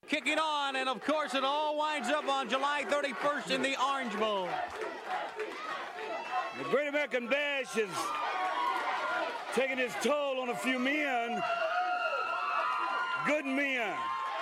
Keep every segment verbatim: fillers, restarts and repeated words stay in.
kicking on, and of course it all winds up on July thirty-first in the Orange Bowl. The Great American Bash is taking its toll on a few men, good men.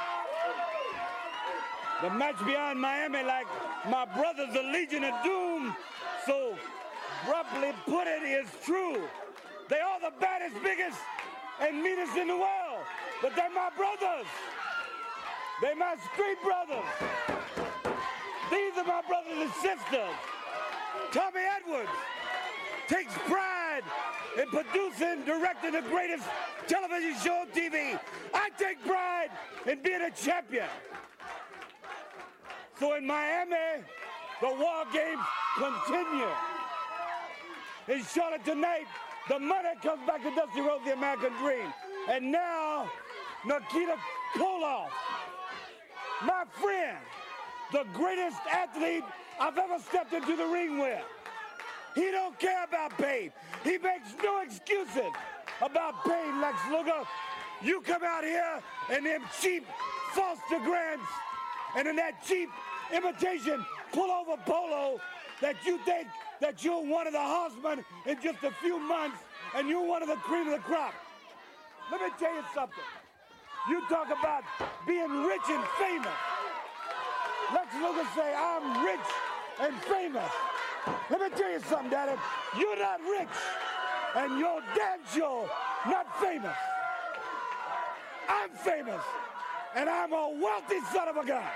The match beyond Miami, like my brothers, the Legion of Doom, so abruptly put it, is true. They are the baddest, biggest, and meanest in the world, but they're my brothers. They're my street brothers. These are my brothers and sisters. Tommy Edwards takes pride in producing, directing the greatest television show on T V. I take pride in being a champion. So in Miami, the war games continue. In Charlotte tonight, the money comes back to Dusty Rhodes, the American Dream. And now, Nikita Koloff, my friend, the greatest athlete I've ever stepped into the ring with. He don't care about pain. He makes no excuses about pain, Lex Luger. You come out here in them cheap Foster Grants and in that cheap imitation pullover polo that you think that you're one of the horsemen in just a few months and you're one of the cream of the crop. Let me tell you something. You talk about being rich and famous. Lex Luger say, I'm rich and famous. Let me tell you something, Daddy. You're not rich, and you're damn sure not famous. I'm famous, and I'm a wealthy son of a gun.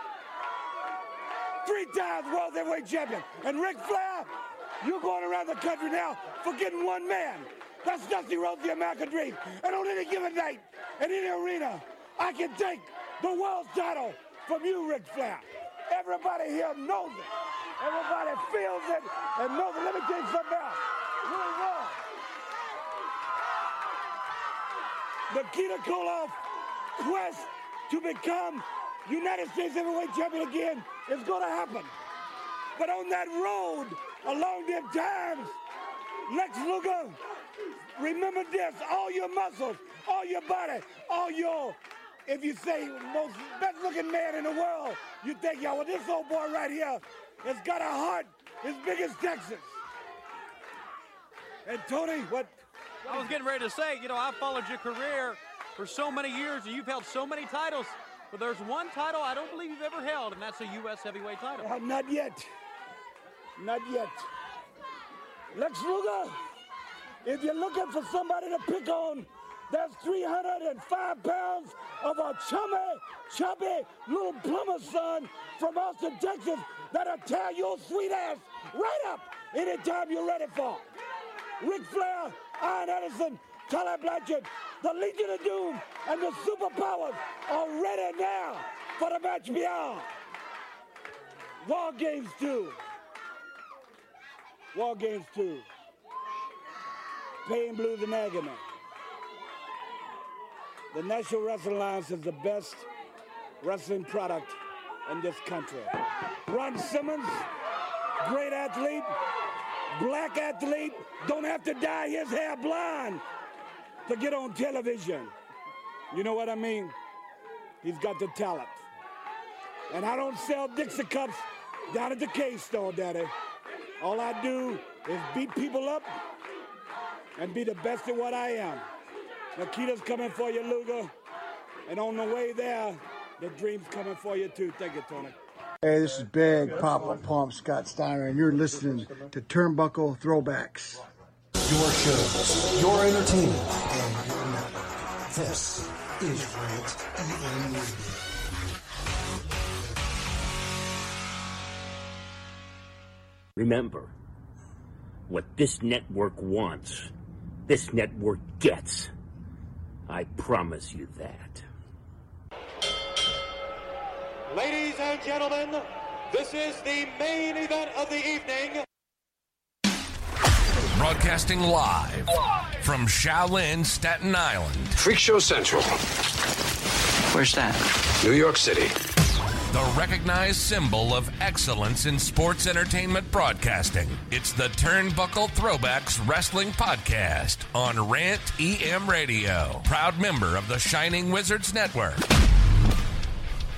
Three times world heavyweight champion. And Ric Flair, you're going around the country now forgetting one man. That's Dusty Rhodes, the American Dream. And on any given night, in any arena, I can take the world title from you, Ric Flair. Everybody here knows it. Everybody feels it and knows it. Let me tell you something else. Really wrong. Nikita Koloff quest to become United States heavyweight champion again is going to happen. But on that road, along them times, Lex Luger, remember this, all your muscles, all your body, all your, if you say most best looking man in the world, you think, yo, well, this old boy right here has got a heart as big as Texas. And Tony, what? I was getting ready to say, you know, I followed your career for so many years, and you've held so many titles. But there's one title I don't believe you've ever held, and that's a U S heavyweight title. Uh, not yet. Not yet. Lex Luger, if you're looking for somebody to pick on, there's three hundred five pounds of a chummy, chubby little plumber son from Austin, Texas, that'll tear your sweet ass right up anytime you're ready for. Ric Flair, Iron Anderson, Tully Blanchard, the Legion of Doom, and the Superpowers are ready now for the match beyond. War Games two. War Games two. Pain, Blues, and Agony. The National Wrestling Alliance is the best wrestling product in this country. Ron Simmons, great athlete, black athlete, don't have to dye his hair blonde to get on television. You know what I mean? He's got the talent. And I don't sell Dixie cups down at the K-Store, Daddy. All I do is beat people up and be the best at what I am. Nikita's coming for you, Luger. And on the way there, the Dream's coming for you, too. Thank you, Tony. Hey, this is Big Papa Pump Scott Steiner, and you're listening to Turnbuckle Throwbacks. Your shows, your entertainment, and your network. This is Rant E M Radio. Remember, what this network wants, this network gets. I promise you that. Ladies and gentlemen, this is the main event of the evening. Broadcasting live from Shaolin, Staten Island. Freak Show Central. Where's that? New York City. The recognized symbol of excellence in sports entertainment broadcasting. It's the Turnbuckle Throwbacks Wrestling Podcast on Rant E M Radio. Proud member of the Shining Wizards Network.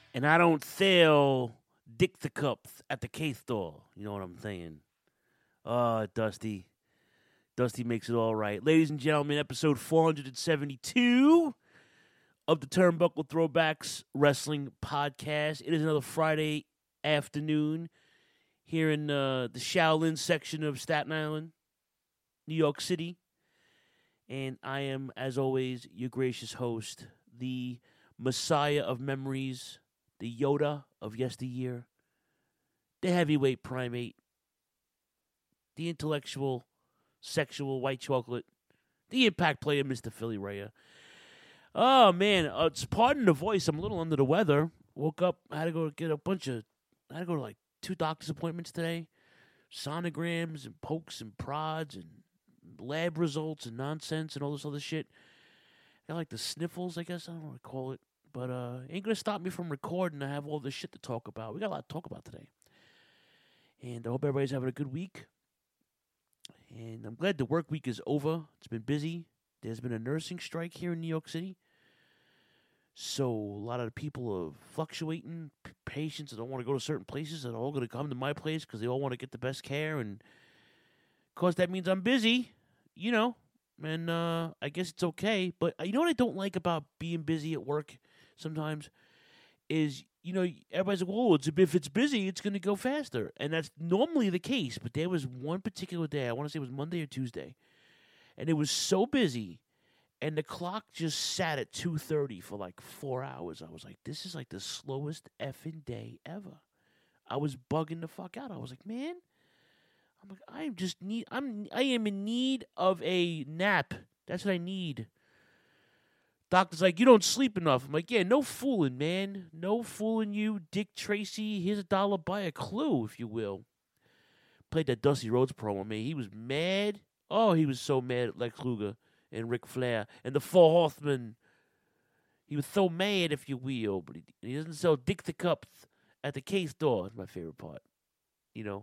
And I don't sell Dick the Cups at the K-Store. You know what I'm saying? Oh, Dusty. Dusty makes it all right. Ladies and gentlemen, episode four seventy-two of the Turnbuckle Throwbacks Wrestling Podcast. It is another Friday afternoon here in uh, the Shaolin section of Staten Island, New York City. And I am, as always, your gracious host, the Messiah of memories, the Yoda of yesteryear, the heavyweight primate, the intellectual, sexual white chocolate, the impact player, Mister Philly Raya. Oh, man, uh, it's pardon the voice. I'm a little under the weather. Woke up, I had to go get a bunch of, I had to go to like two doctor's appointments today. Sonograms and pokes and prods and lab results and nonsense and all this other shit. I got like the sniffles, I guess. I don't know what to call it. But uh, ain't going to stop me from recording. I have all this shit to talk about. We got a lot to talk about today. And I hope everybody's having a good week. And I'm glad the work week is over. It's been busy. There's been a nursing strike here in New York City. So a lot of the people are fluctuating. P- patients that don't want to go to certain places are all going to come to my place because they all want to get the best care. And, of course, that means I'm busy, you know. And uh, I guess it's okay. But you know what I don't like about being busy at work sometimes is, you know, everybody's like, oh, it's, if it's busy, it's going to go faster. And that's normally the case. But there was one particular day, I want to say it was Monday or Tuesday, and it was so busy, and the clock just sat at two thirty for like four hours. I was like, this is like the slowest effing day ever. I was bugging the fuck out. I was like, man, I'm like, I am just need, I'm, I am in need of a nap. That's what I need. Doctor's like, you don't sleep enough. I'm like, yeah, no fooling, man. No fooling you, Dick Tracy. Here's a dollar, buy a clue, if you will. Played that Dusty Rhodes promo, man. He was mad. Oh, he was so mad at Lex Luger and Ric Flair and the Four Horsemen. He was so mad, if you will. But he, he doesn't sell Dick the Cups at the K-Store. That's my favorite part. You know?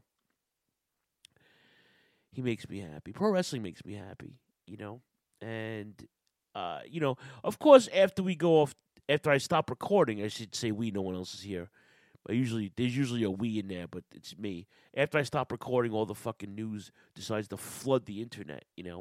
He makes me happy. Pro wrestling makes me happy, you know? And... Uh, you know, of course, after we go off, after I stop recording, I should say we, no one else is here. But usually, there's usually a we in there, but it's me. After I stop recording, all the fucking news decides to flood the internet, you know?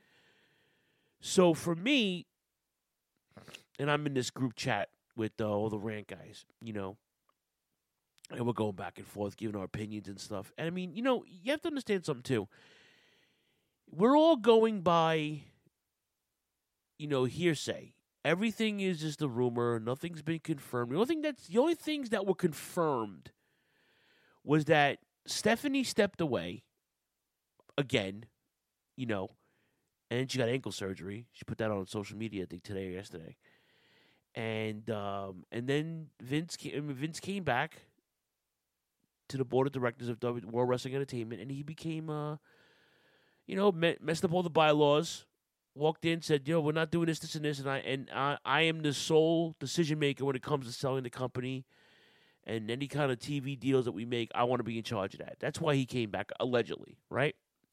So for me, and I'm in this group chat with uh, all the rant guys, you know, and we're going back and forth, giving our opinions and stuff. And I mean, you know, you have to understand something, too. We're all going by... you know, hearsay. Everything is just a rumor. Nothing's been confirmed. The only thing that's the only things that were confirmed was that Stephanie stepped away again, you know, and she got ankle surgery. She put that on social media, I think, today or yesterday. And um, and then Vince came, Vince came back to the board of directors of World Wrestling Entertainment, and he became, uh, you know, me- messed up all the bylaws. Walked in, said, you know, we're not doing this, this, and this, and I and I, I am the sole decision maker when it comes to selling the company and any kind of T V deals that we make. I want to be in charge of that. That's why he came back, allegedly, right?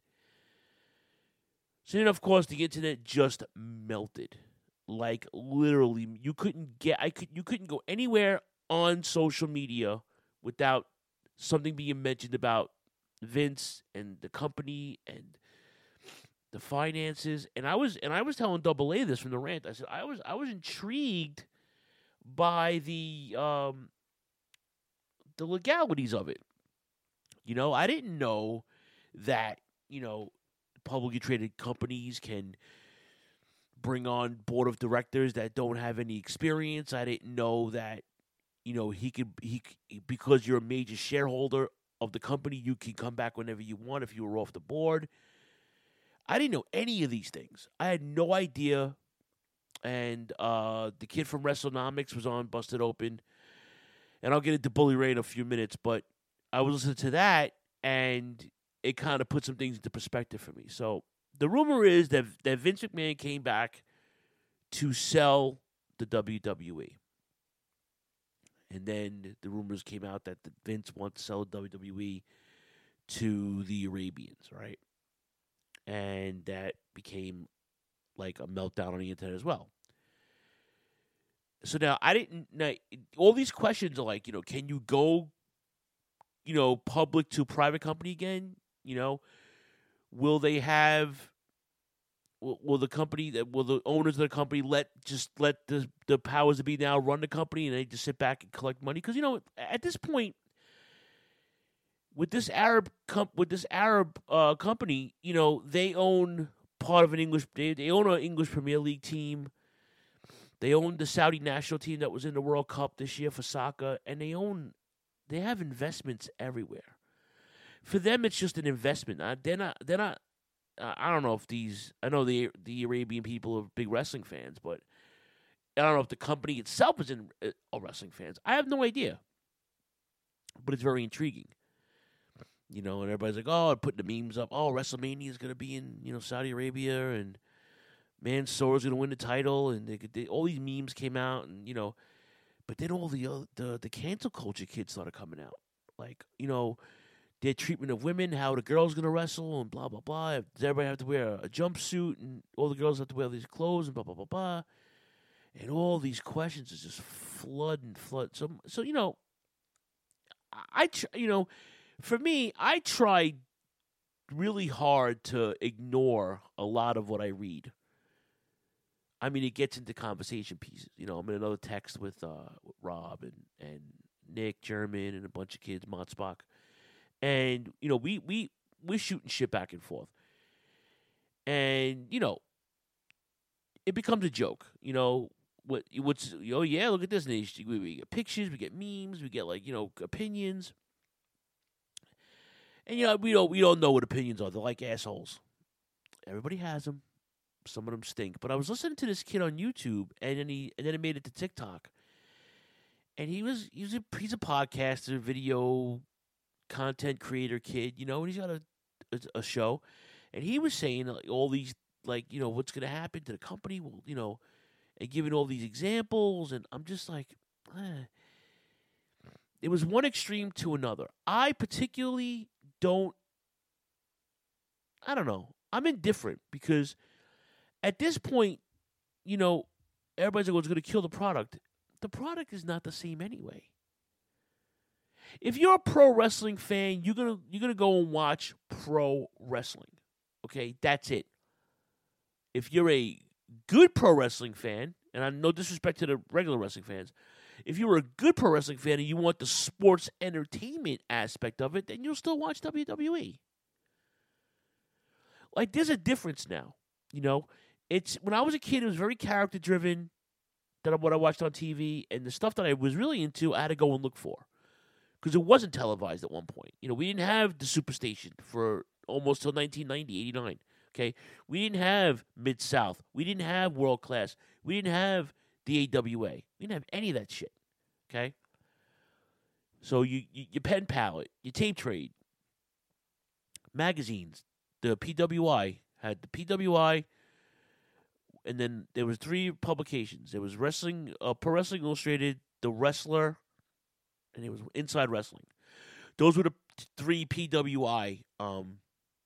So then, of course, the internet just melted, like literally. You couldn't get, I could, you couldn't go anywhere on social media without something being mentioned about Vince and the company and the finances. And I was and I was telling Double A this from the rant. I said I was I was intrigued by the um, the legalities of it. You know, I didn't know that, you know, publicly traded companies can bring on board of directors that don't have any experience. I didn't know that, you know, he could he because you're a major shareholder of the company, you can come back whenever you want if you were off the board. I didn't know any of these things. I had no idea. And uh, the kid from WrestleNomics was on Busted Open. And I'll get into Bully Ray in a few minutes. But I was listening to that, and it kind of put some things into perspective for me. So the rumor is that, that Vince McMahon came back to sell the W W E. And then the rumors came out that the Vince wants to sell the W W E to the Arabians, right? And that became like a meltdown on the internet as well. So now I didn't. Now, all these questions are like, you know, can you go, you know, public to private company again? You know, will they have? Will, will the company that will the owners of the company let just let the the powers that be now run the company and they just sit back and collect money? Because you know, at this point, with this Arab comp, with this Arab uh, company, you know, they own part of an English. They, they own an English Premier League team. They own the Saudi national team that was in the World Cup this year for soccer, and they own, they have investments everywhere. For them, it's just an investment. Uh, they're not. They're not. Uh, I don't know if these. I know the the Arabian people are big wrestling fans, but I don't know if the company itself is in uh, are wrestling fans. I have no idea. But it's very intriguing. You know, and everybody's like, "Oh, I'm putting the memes up. Oh, WrestleMania is going to be in you know Saudi Arabia, and Mansoor's going to win the title." And they, they, all these memes came out, and you know, but then all the uh, the the cancel culture kids started coming out, like you know, their treatment of women, how the girls going to wrestle, and blah blah blah. Does everybody have to wear a, a jumpsuit, and all the girls have to wear these clothes, and blah blah blah blah. And all these questions is just flood and flood. So so you know, I tr- you know. For me, I try really hard to ignore a lot of what I read. I mean, it gets into conversation pieces. You know, I'm in another text with, uh, with Rob and, and Nick German and a bunch of kids, Motsbach. And, you know, we, we, we're shooting shit back and forth. And, you know, it becomes a joke. You know, what what's, oh, yeah, look at this. And we, we get pictures, we get memes, we get, like, you know, opinions. And, you know, we don't, we don't know what opinions are. They're like assholes. Everybody has them. Some of them stink. But I was listening to this kid on YouTube, and then he and then it made it to TikTok. And he was, he was a, he's a podcaster, video content creator kid, you know, and he's got a, a, a show. And he was saying like, all these, like, you know, what's going to happen to the company, well, you know, and giving all these examples. And I'm just like, eh. It was one extreme to another. I particularly don't, I don't know. I'm indifferent because at this point, you know, everybody's like, well, it's going to kill the product. The product is not the same anyway. If you're a pro wrestling fan, you're gonna you're gonna go and watch pro wrestling. Okay, that's it. If you're a good pro wrestling fan, and I no disrespect to the regular wrestling fans, if you're a good pro wrestling fan and you want the sports entertainment aspect of it, then you'll still watch W W E. Like, there's a difference now. You know, it's when I was a kid, it was very character driven. That what I watched on T V, and the stuff that I was really into, I had to go and look for because it wasn't televised at one point. You know, we didn't have the Superstation for almost till nineteen ninety, eighty-nine. Okay, we didn't have Mid South. We didn't have World Class. We didn't have the A W A. We didn't have any of that shit. Okay, so you, you your pen palette, your tape trade, magazines, the P W I had the P W I. And then there was three publications. There was Wrestling, uh, Pro Wrestling Illustrated, The Wrestler, and it was Inside Wrestling. Those were the three P W I um,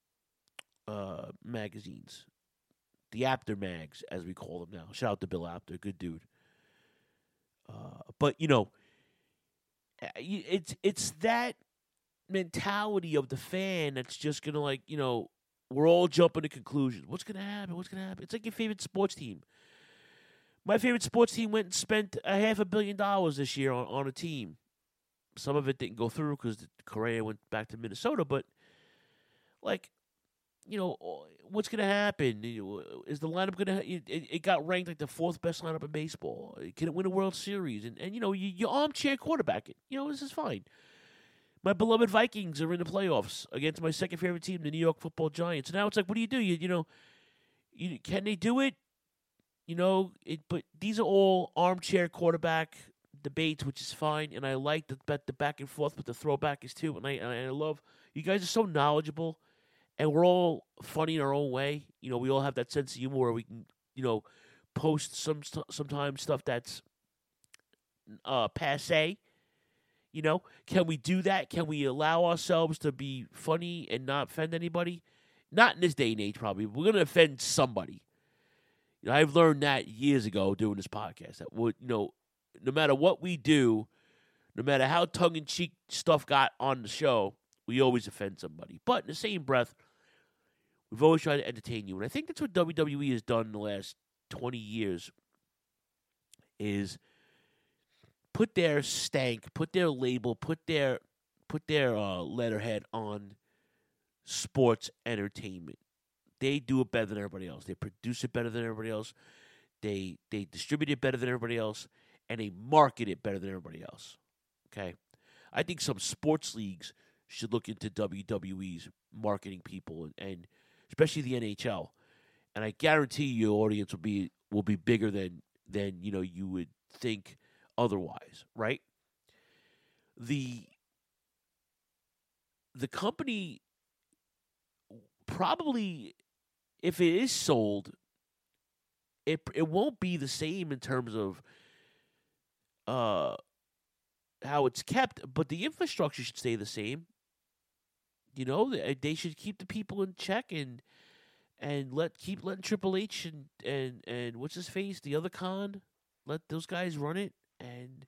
uh, magazines. The Apter mags, as we call them now. Shout out to Bill Apter, good dude. Uh, but, you know, it's it's that mentality of the fan that's just going to, like, you know, we're all jumping to conclusions. What's going to happen? What's going to happen? It's like your favorite sports team. My favorite sports team went and spent a half a billion dollars this year on, on a team. Some of it didn't go through because Correa went back to Minnesota. But, like, you know, what's going to happen? Is the lineup going to – it, it got ranked like the fourth best lineup in baseball. Can it win a World Series? And, and you know, you, you armchair quarterback it. You know, this is fine. My beloved Vikings are in the playoffs against my second favorite team, the New York Football Giants. So now it's like, what do you do? You you know, you, can they do it? You know, it. But these are all armchair quarterback debates, which is fine, and I like the the back and forth with the throwbackers too. And I and I love you guys are so knowledgeable, and we're all funny in our own way. You know, we all have that sense of humor where we can, you know, post some sometimes stuff that's uh, passe. You know, can we do that? Can we allow ourselves to be funny and not offend anybody? Not in this day and age, probably. We're going to offend somebody. You know, I've learned that years ago doing this podcast. That would, you know, no matter what we do, no matter how tongue-in-cheek stuff got on the show, we always offend somebody. But in the same breath, we've always tried to entertain you. And I think that's what W W E has done in the last twenty years is put their stank, put their label, put their put their uh, letterhead on sports entertainment. They do it better than everybody else. They produce it better than everybody else. They they distribute it better than everybody else, and they market it better than everybody else. Okay? I think some sports leagues should look into W W E's marketing people, and, and especially the N H L. And I guarantee you your audience will be will be bigger than than you know you would think otherwise, right? The the company probably, if it is sold, it it won't be the same in terms of uh how it's kept, but the infrastructure should stay the same. You know, they, they should keep the people in check and and let keep letting Triple H and and and what's his face, the other Khan, let those guys run it, and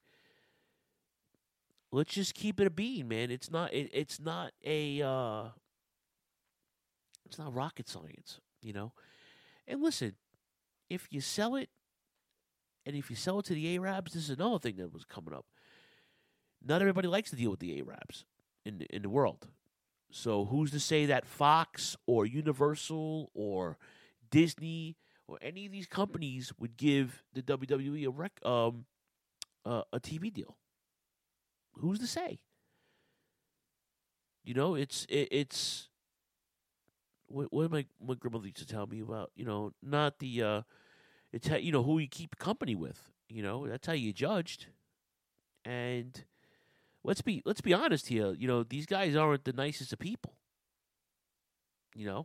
let's just keep it a bean, man. It's not it, it's not a uh, it's not rocket science, you know. And listen, if you sell it, and if you sell it to the Arabs, this is another thing that was coming up. Not everybody likes to deal with the Arabs in the, in the world. So who's to say that Fox or Universal or Disney or any of these companies would give the W W E a rec, um uh, a T V deal? Who's to say? You know, it's it, it's what what my my grandmother used to tell me about. You know, not the uh, it's how, you know who you keep company with. You know, that's how you judged. And let's be let's be honest here. You know, these guys aren't the nicest of people. You know,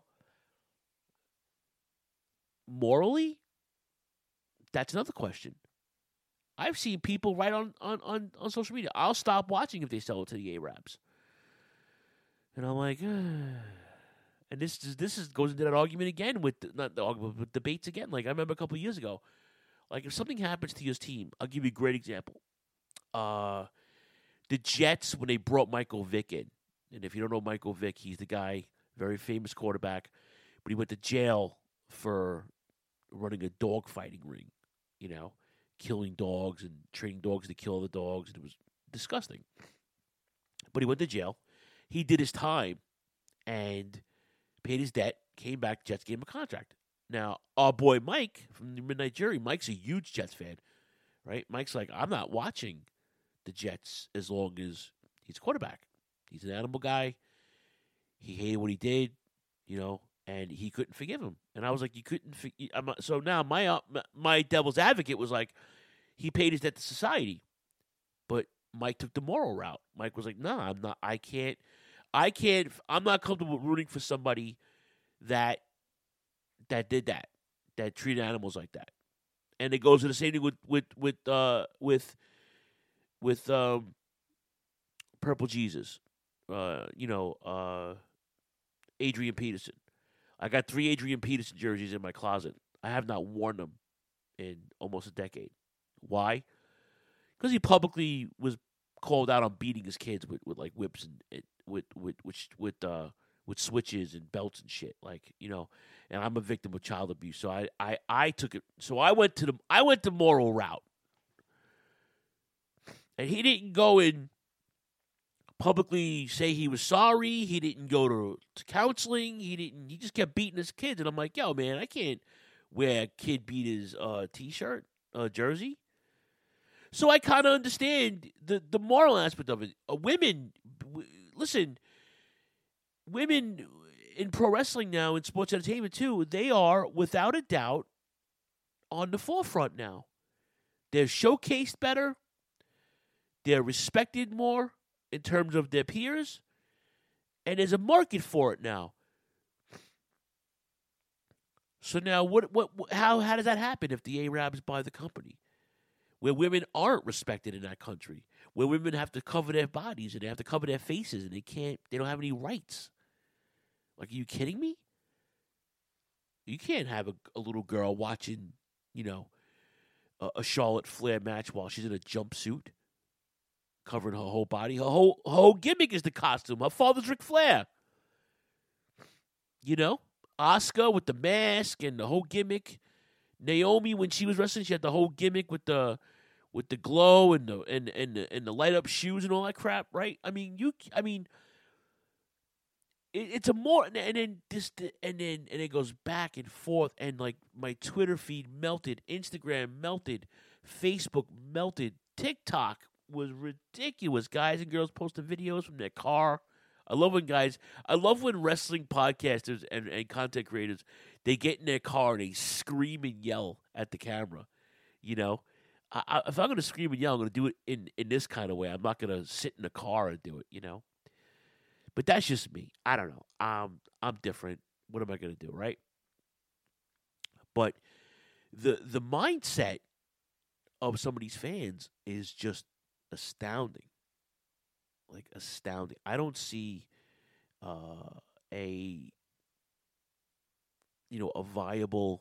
morally, that's another question. I've seen people write on, on, on, on social media, I'll stop watching if they sell it to the Arabs. And I'm like, Ugh. And this is this is goes into that argument again with the, not the argument, but debates again. Like I remember a couple of years ago, like if something happens to your team, I'll give you a great example. Uh, the Jets when they brought Michael Vick in, and if you don't know Michael Vick, he's the guy, very famous quarterback, but he went to jail for running a dog fighting ring, you know, killing dogs and training dogs to kill other dogs, and it was disgusting. But he went to jail. He did his time and paid his debt, came back, Jets gave him a contract. Now, our boy Mike from the Midnight Jury, Mike's a huge Jets fan, right? Mike's like, I'm not watching the Jets as long as he's a quarterback. He's an animal guy. He hated what he did, you know, and he couldn't forgive him. And I was like, you couldn't forgive. So now my uh, my devil's advocate was like, he paid his debt to society. But Mike took the moral route. Mike was like, no, nah, I'm not, I can't, I can't, I'm not comfortable rooting for somebody that, that did that, that treated animals like that. And it goes to the same thing with, with, with, uh, with, with, um, Purple Jesus, uh, you know, uh, Adrian Peterson. I got three Adrian Peterson jerseys in my closet. I have not worn them in almost a decade. Why? Because he publicly was called out on beating his kids with, with like whips and, and with with with with uh with switches and belts and shit. Like, you know, and I'm a victim of child abuse. So I, I, I took it. So I went to the I went the moral route, and he didn't go and publicly say he was sorry. He didn't go to, to counseling. He didn't. He just kept beating his kids. And I'm like, yo, man, I can't wear a kid beat his uh, t-shirt, uh, jersey. So I kind of understand the, the moral aspect of it. Uh, women, w- listen, women in pro wrestling now, in sports entertainment too, they are, without a doubt, on the forefront now. They're showcased better. They're respected more in terms of their peers. And there's a market for it now. So now, what, what, how, how does that happen if the Arabs buy the company? Where women aren't respected in that country, where women have to cover their bodies and they have to cover their faces and they can't, they don't have any rights. Like, are you kidding me? You can't have a, a little girl watching, you know, a, a Charlotte Flair match while she's in a jumpsuit, covering her whole body. Her whole her whole gimmick is the costume. Her father's Ric Flair. You know, Asuka with the mask and the whole gimmick. Naomi, when she was wrestling, she had the whole gimmick with the with the glow and the and and the, and the light up shoes and all that crap, right? I mean, you. I mean, it, it's a more and then this and then and it goes back and forth, and like my Twitter feed melted, Instagram melted, Facebook melted, TikTok was ridiculous. Guys and girls posting videos from their car. I love when guys, I love when wrestling podcasters and, and content creators, they get in their car and they scream and yell at the camera. You know, I, I, if I'm going to scream and yell, I'm going to do it in, in this kind of way. I'm not going to sit in the car and do it, you know. But that's just me. I don't know. Um, I'm different. What am I going to do, right? But the the mindset of some of these fans is just astounding. Like, astounding. I don't see uh, a, you know, a viable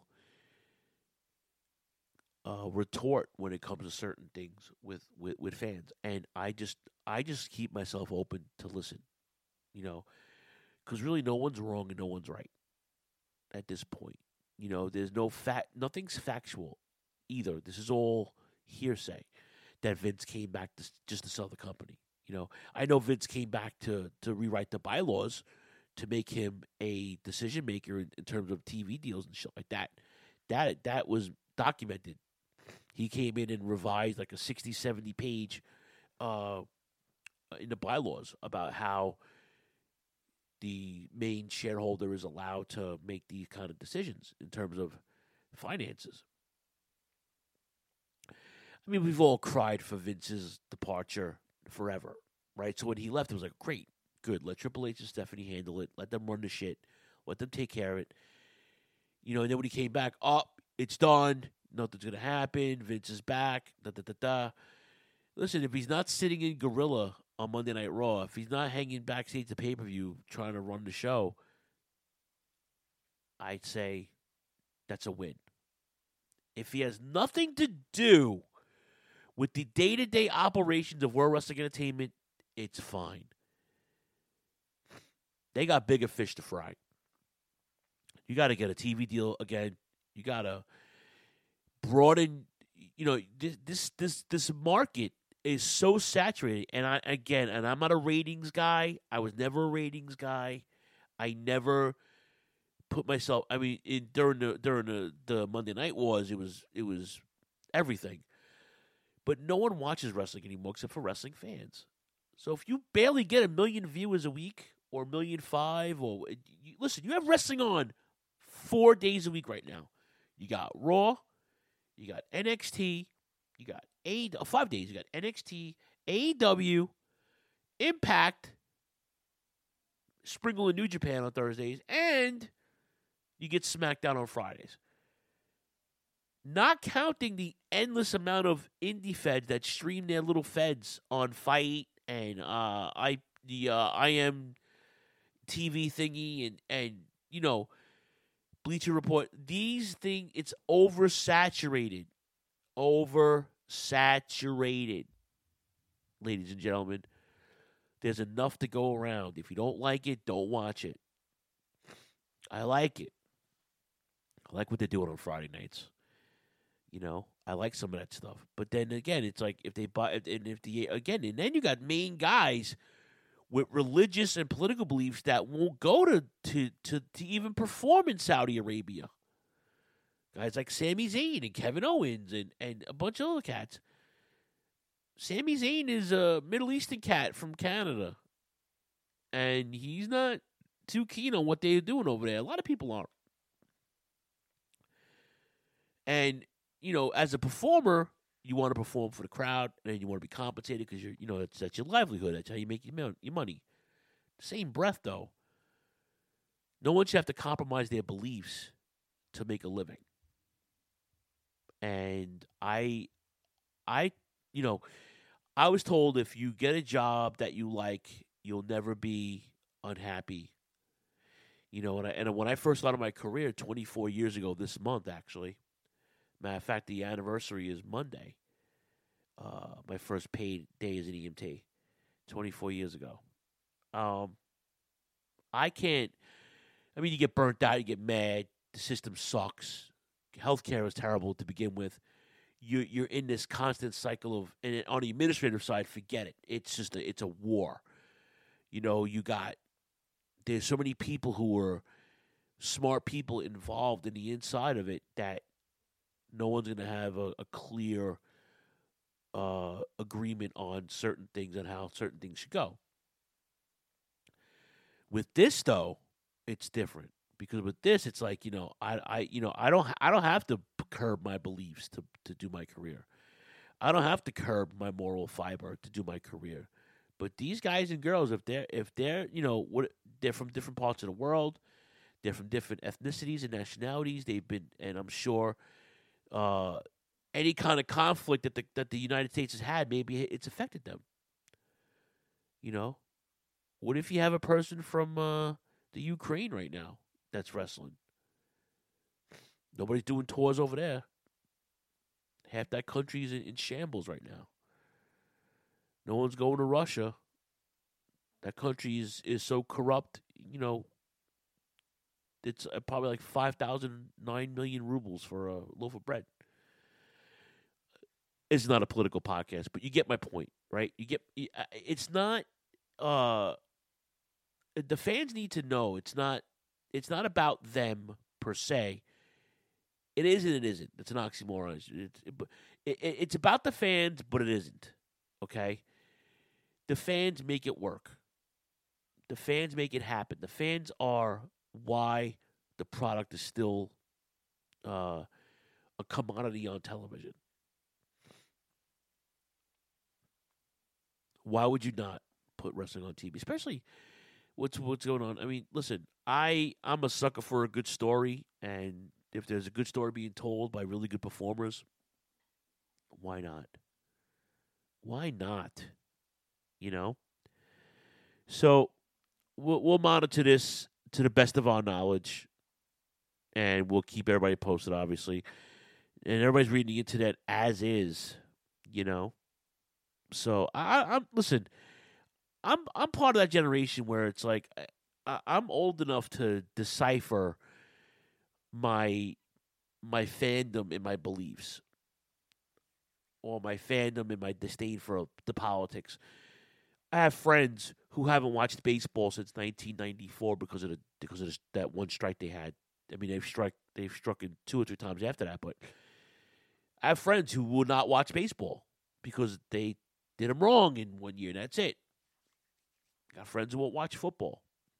uh, retort when it comes to certain things with, with, with fans. And I just, I just keep myself open to listen, you know, because really no one's wrong and no one's right at this point. You know, there's no fact, nothing's factual either. This is all hearsay that Vince came back to, just to sell the company. You know, I know Vince came back to, to rewrite the bylaws to make him a decision maker in, in terms of T V deals and shit like that. That that was documented. He came in and revised like a sixty, seventy page uh, in the bylaws about how the main shareholder is allowed to make these kind of decisions in terms of finances. I mean, we've all cried for Vince's departure forever, right? So when he left, it was like, great, good. Let Triple H and Stephanie handle it. Let them run the shit. Let them take care of it. You know, and then when he came back, oh, it's done. Nothing's going to happen. Vince is back. Da, da, da, da. Listen, if he's not sitting in Gorilla on Monday Night Raw, if he's not hanging backstage the pay-per-view trying to run the show, I'd say that's a win. If he has nothing to do with the day-to-day operations of World Wrestling Entertainment, it's fine. They got bigger fish to fry. You got to get a T V deal again. You got to broaden. You know, this this this this market is so saturated. And I again, and I'm not a ratings guy. I was never a ratings guy. I never put myself. I mean, in, during the during the, the Monday Night Wars, it was it was everything. But no one watches wrestling anymore except for wrestling fans. So if you barely get a million viewers a week or a million five, or you, listen, you have wrestling on four days a week right now. You got Raw, you got N X T, you got A oh, five days. You got N X T, A E W, Impact, Sprinkle in New Japan on Thursdays, and you get SmackDown on Fridays. Not counting the endless amount of indie feds that stream their little feds on Fight and uh, I the uh, I M T V thingy and, and you know, Bleacher Report. These things, it's oversaturated. Oversaturated. Ladies and gentlemen, there's enough to go around. If you don't like it, don't watch it. I like it. I like what they're doing on Friday nights. You know, I like some of that stuff. But then again, it's like if they buy, and if the, again, and then you got main guys with religious and political beliefs that won't go to, to, to, to even perform in Saudi Arabia. Guys like Sami Zayn and Kevin Owens and, and a bunch of other cats. Sami Zayn is a Middle Eastern cat from Canada. And he's not too keen on what they're doing over there. A lot of people aren't. And, you know, as a performer, you want to perform for the crowd, and you want to be compensated because you're, you know, that's, that's your livelihood. That's how you make your, your money. Same breath, though. No one should have to compromise their beliefs to make a living. And I, I, you know, I was told if you get a job that you like, you'll never be unhappy. You know, and, I, and when I first started my career twenty-four years ago, this month actually, Matter of fact, the anniversary is Monday. Uh, my first paid day as an E M T, twenty-four years ago. Um, I can't. I mean, you get burnt out, you get mad. The system sucks. Healthcare is terrible to begin with. You, you're in this constant cycle of, and on the administrative side, forget it. It's just a, it's a war. You know, you got, there's so many people who are smart people involved in the inside of it that no one's going to have a, a clear uh, agreement on certain things and how certain things should go. With this, though, it's different. Because with this, it's like, you know, I, I, you know, I don't, I don't have to curb my beliefs to, to do my career. I don't have to curb my moral fiber to do my career. But these guys and girls, if they're, if they're, you know, what they're from different parts of the world, they're from different ethnicities and nationalities. They've been, and I'm sure, uh, any kind of conflict that the that the United States has had, maybe it's affected them. You know, what if you have a person from uh, the Ukraine right now that's wrestling? Nobody's doing tours over there. Half that country's in, in shambles right now. No one's going to Russia. That country is, is so corrupt, you know, it's probably like five thousand nine million rubles for a loaf of bread. It's not a political podcast, but you get my point, right? You get, it's not, uh, the fans need to know it's not, it's not about them per se. It is and it isn't. It's an oxymoron. It's, it, it, it's about the fans, but it isn't. Okay? The fans make it work. The fans make it happen. The fans are why the product is still uh, a commodity on television. Why would you not put wrestling on T V? Especially what's what's going on. I mean, listen, I, I'm a sucker for a good story, and if there's a good story being told by really good performers, why not? Why not? You know? So we'll, we'll monitor this to the best of our knowledge, and we'll keep everybody posted, obviously. And everybody's reading into that as is, you know? So I, I'm listen. I'm I'm part of that generation where it's like I, I'm old enough to decipher my my fandom and my beliefs, or my fandom and my disdain for the politics. I have friends who haven't watched baseball since nineteen ninety-four because of the because of this, that one strike they had. I mean, they've struck they've struck in two or three times after that, but I have friends who will not watch baseball because they did them wrong in one year, and that's it. Got friends who won't watch football.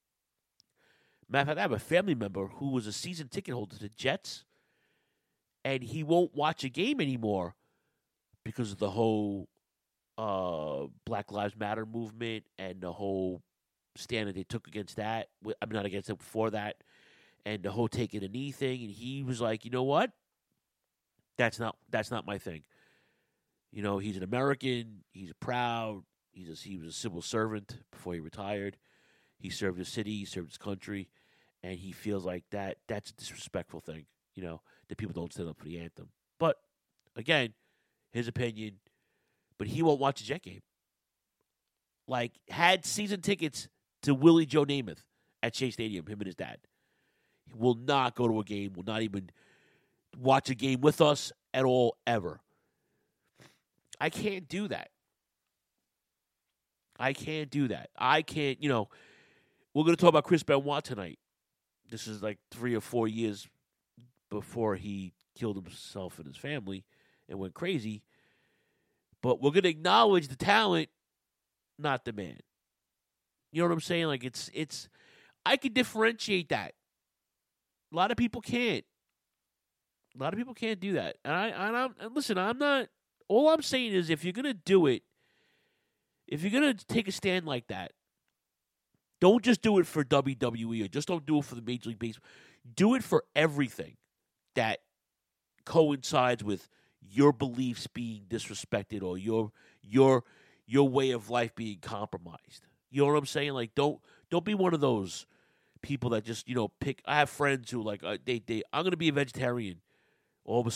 Matter of fact, I have a family member who was a season ticket holder to the Jets, and he won't watch a game anymore because of the whole uh, Black Lives Matter movement and the whole stand that they took against that. I'm not against it before that, and the whole taking a knee thing. And he was like, you know what? That's not that's not my thing. You know, he's an American. He's proud. He's a, he was a civil servant before he retired. He served his city. He served his country. And he feels like that that's a disrespectful thing, you know, that people don't stand up for the anthem. But, again, his opinion. But he won't watch a Jet game. Like, had season tickets to Willie Joe Namath at Shea Stadium, him and his dad. He will not go to a game, will not even watch a game with us at all, ever. I can't do that. I can't do that. I can't, you know, we're going to talk about Chris Benoit tonight. This is like three or four years before he killed himself and his family and went crazy. But we're going to acknowledge the talent, not the man. You know what I'm saying? Like, it's, it's, I can differentiate that. A lot of people can't. A lot of people can't do that. And I, and I'm, and listen, I'm not, all I'm saying is if you're going to do it, if you're going to take a stand like that, don't just do it for W W E or just don't do it for the Major League Baseball. Do it for everything that coincides with your beliefs being disrespected or your your your way of life being compromised. You know what I'm saying? Like, don't don't be one of those people that just, you know, pick. I have friends who like uh, they they I'm going to be a vegetarian. All of a sudden,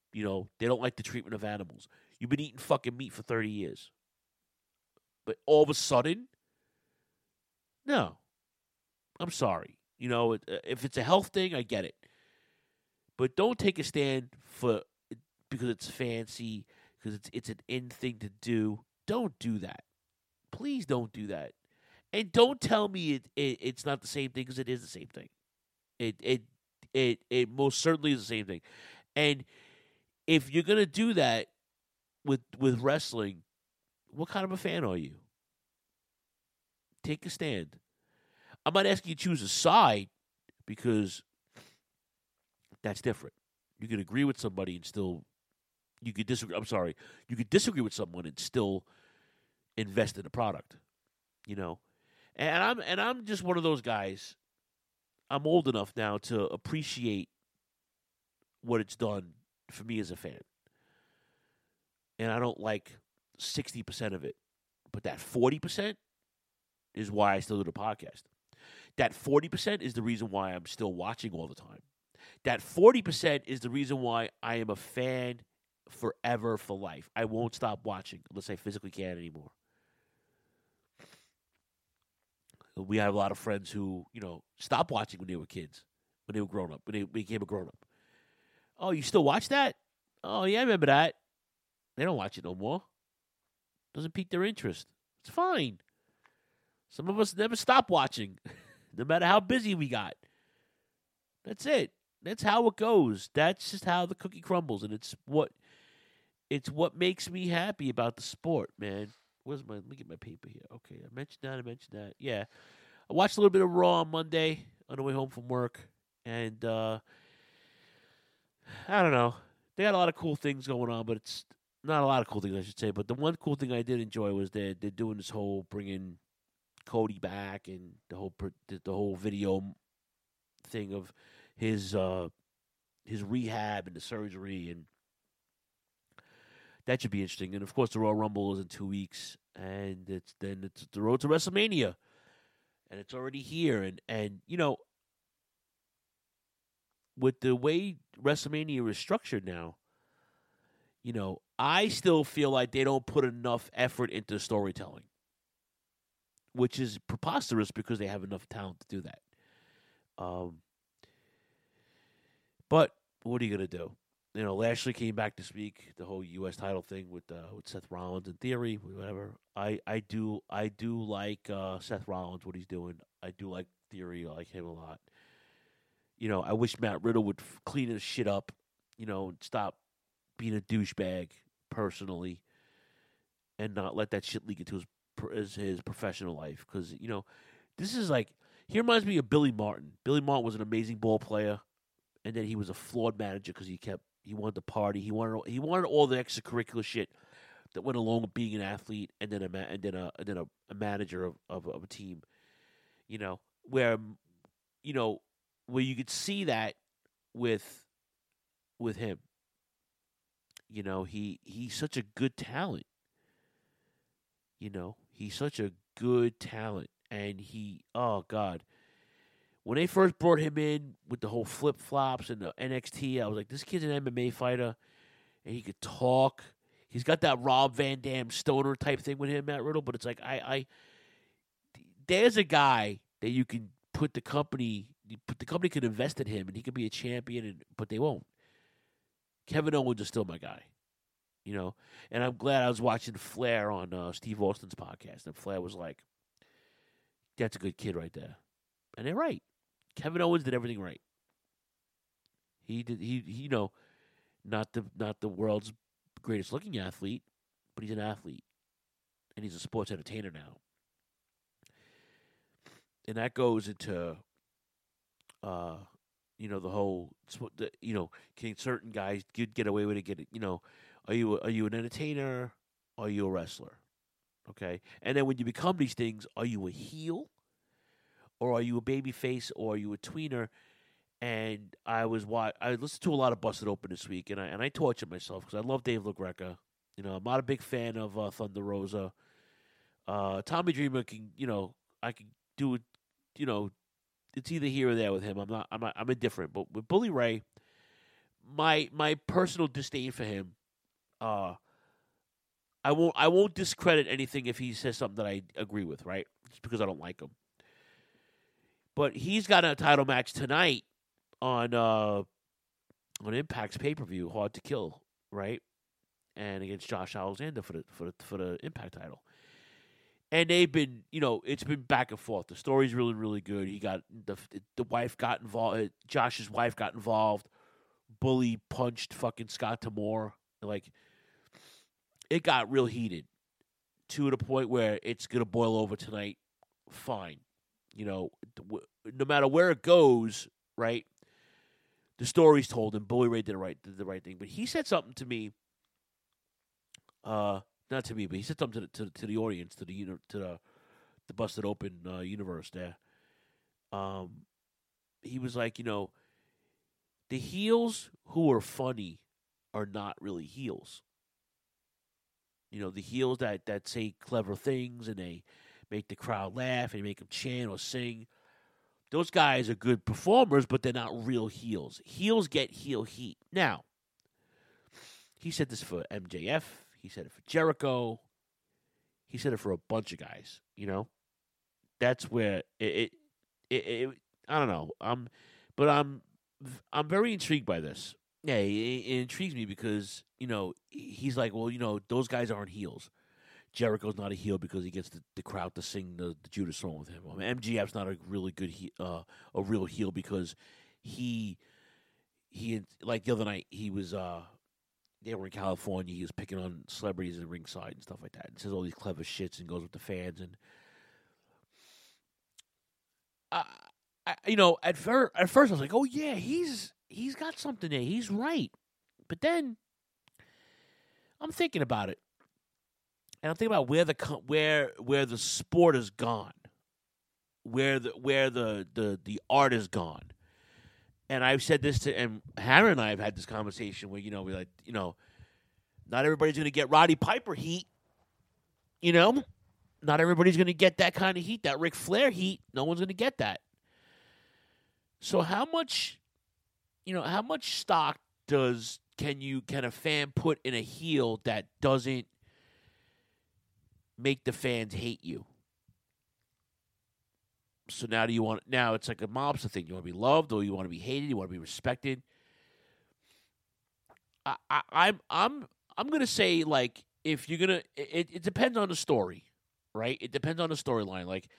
You know, they don't like the treatment of animals. You've been eating fucking meat for thirty years. But all of a sudden, no. I'm sorry. You know, if it's a health thing, I get it. But don't take a stand for because it's fancy, because it's it's an in thing to do. Don't do that. Please don't do that. And don't tell me it, it it's not the same thing, because it is the same thing. It it it it most certainly is the same thing. And if you're gonna do that with with wrestling, what kind of a fan are you? Take a stand. I'm not asking you to choose a side, because that's different. You can agree with somebody and still you could disagree. I'm sorry. You could disagree with someone and still invest in the product. You know? And I'm and I'm just one of those guys. I'm old enough now to appreciate what it's done for me as a fan. And I don't like sixty percent of it. But that forty percent is why I still do the podcast. That forty percent is the reason why I'm still watching all the time. That forty percent is the reason why I am a fan forever, for life. I won't stop watching unless I physically can't anymore. We have a lot of friends who, you know, stopped watching when they were kids, when they were grown up, when they became a grown up. Oh, you still watch that? Oh, yeah, I remember that. They don't watch it no more. Doesn't pique their interest. It's fine. Some of us never stop watching, no matter how busy we got. That's it. That's how it goes. That's just how the cookie crumbles, and it's what it's what makes me happy about the sport, man. Where's my? Let me get my paper here. Okay, I mentioned that. I mentioned that. Yeah, I watched a little bit of Raw on Monday on the way home from work, and uh, I don't know. They got a lot of cool things going on, but it's not a lot of cool things, I should say. But the one cool thing I did enjoy was that they're doing this whole bringing Cody back and the whole the whole video thing of his uh, his rehab and the surgery, and that should be interesting. And of course, the Royal Rumble is in two weeks, and it's then it's the road to WrestleMania, and it's already here. And and you know, with the way WrestleMania is structured now, you know, I still feel like they don't put enough effort into storytelling, which is preposterous because they have enough talent to do that. Um, but what are you gonna do? You know, Lashley came back this week. The whole U S title thing with uh, with Seth Rollins in theory, whatever. I, I do I do like uh, Seth Rollins, what he's doing. I do like Theory. I like him a lot. You know, I wish Matt Riddle would f- clean his shit up. You know, and stop being a douchebag personally, and not let that shit leak into his his, his professional life. Because you know, this is like he reminds me of Billy Martin. Billy Martin was an amazing ball player, and then he was a flawed manager because he kept. He wanted to party. He wanted. He wanted all the extracurricular shit that went along with being an athlete, and then a and then a and then a, a manager of, of of a team. You know, where, you know, where you could see that with with him. You know, he he's such a good talent. You know, he's such a good talent, and he. Oh God. When they first brought him in with the whole flip-flops and the N X T, I was like, this kid's an M M A fighter, and he could talk. He's got that Rob Van Dam stoner type thing with him, Matt Riddle, but it's like, I, I there's a guy that you can put the company, put the company could invest in him, and he could be a champion, and, but they won't. Kevin Owens is still my guy, you know? And I'm glad I was watching Flair on uh, Steve Austin's podcast, and Flair was like, that's a good kid right there. And they're right. Kevin Owens did everything right. He did. He, he, you know, not the not the world's greatest looking athlete, but he's an athlete, and he's a sports entertainer now. And that goes into, uh, you know, the whole, the, you know, can certain guys get get away with it? Get it? You know, are you are you an entertainer? Or are you a wrestler? Okay, and then when you become these things, are you a heel? Or are you a baby face, or are you a tweener? And I was wa- I listened to a lot of Busted Open this week, and I and I tortured myself because I love Dave LaGreca. You know, I'm not a big fan of uh, Thunder Rosa. Uh, Tommy Dreamer can, you know, I can do it. You know, it's either here or there with him. I'm not. I'm not, I'm indifferent. But with Bully Ray, my my personal disdain for him, uh, I won't I won't discredit anything if he says something that I agree with, right? Just because I don't like him. But he's got a title match tonight on uh, on Impact's pay per view, Hard to Kill, right? And against Josh Alexander for the for the for the Impact title. And they've been, you know, it's been back and forth. The story's really, really good. He got the the wife got involved. Josh's wife got involved. Bully punched fucking Scott D'Amore. Like, it got real heated to the point where it's gonna boil over tonight. Fine, you know, no matter where it goes, right? The story's told, and Bully Ray did the right did the right thing. But he said something to me. Uh. Not to me, but he said something to the, to, to the audience, to the to the, the Busted Open uh, universe there. Um, he was like, you know, the heels who are funny are not really heels. You know, the heels that, that say clever things and they make the crowd laugh and make them chant or sing. Those guys are good performers, but they're not real heels. Heels get heel heat. Now, he said this for M J F. He said it for Jericho. He said it for a bunch of guys. You know, that's where it. it, it, it I don't know. I'm, but I'm. I'm very intrigued by this. Yeah, it, it intrigues me because you know he's like, well, you know, those guys aren't heels. Jericho's not a heel because he gets the, the crowd to sing the, the Judas song with him. I mean, M J F's not a really good he, uh, a real heel because he he like the other night he was. Uh, They were in California. He was picking on celebrities at ringside and stuff like that. And says all these clever shits and goes with the fans. And uh, I, you know, at first, at first I was like, "Oh yeah, he's he's got something there. He's right." But then I'm thinking about it, and I'm thinking about where the where where the sport has gone, where the where the the, the art has gone. And I've said this to, and Hannah and I have had this conversation where, you know, we're like, you know, not everybody's going to get Roddy Piper heat, you know? Not everybody's going to get that kind of heat, that Ric Flair heat. No one's going to get that. So how much, you know, how much stock does, can you, can a fan put in a heel that doesn't make the fans hate you? So now do you want, now it's like a mobster thing. You want to be loved or you want to be hated? You want to be respected? I, I, I'm, I'm, I'm going to say, like, if you're going to, it, it depends on the story, right? It depends on the storyline. Like,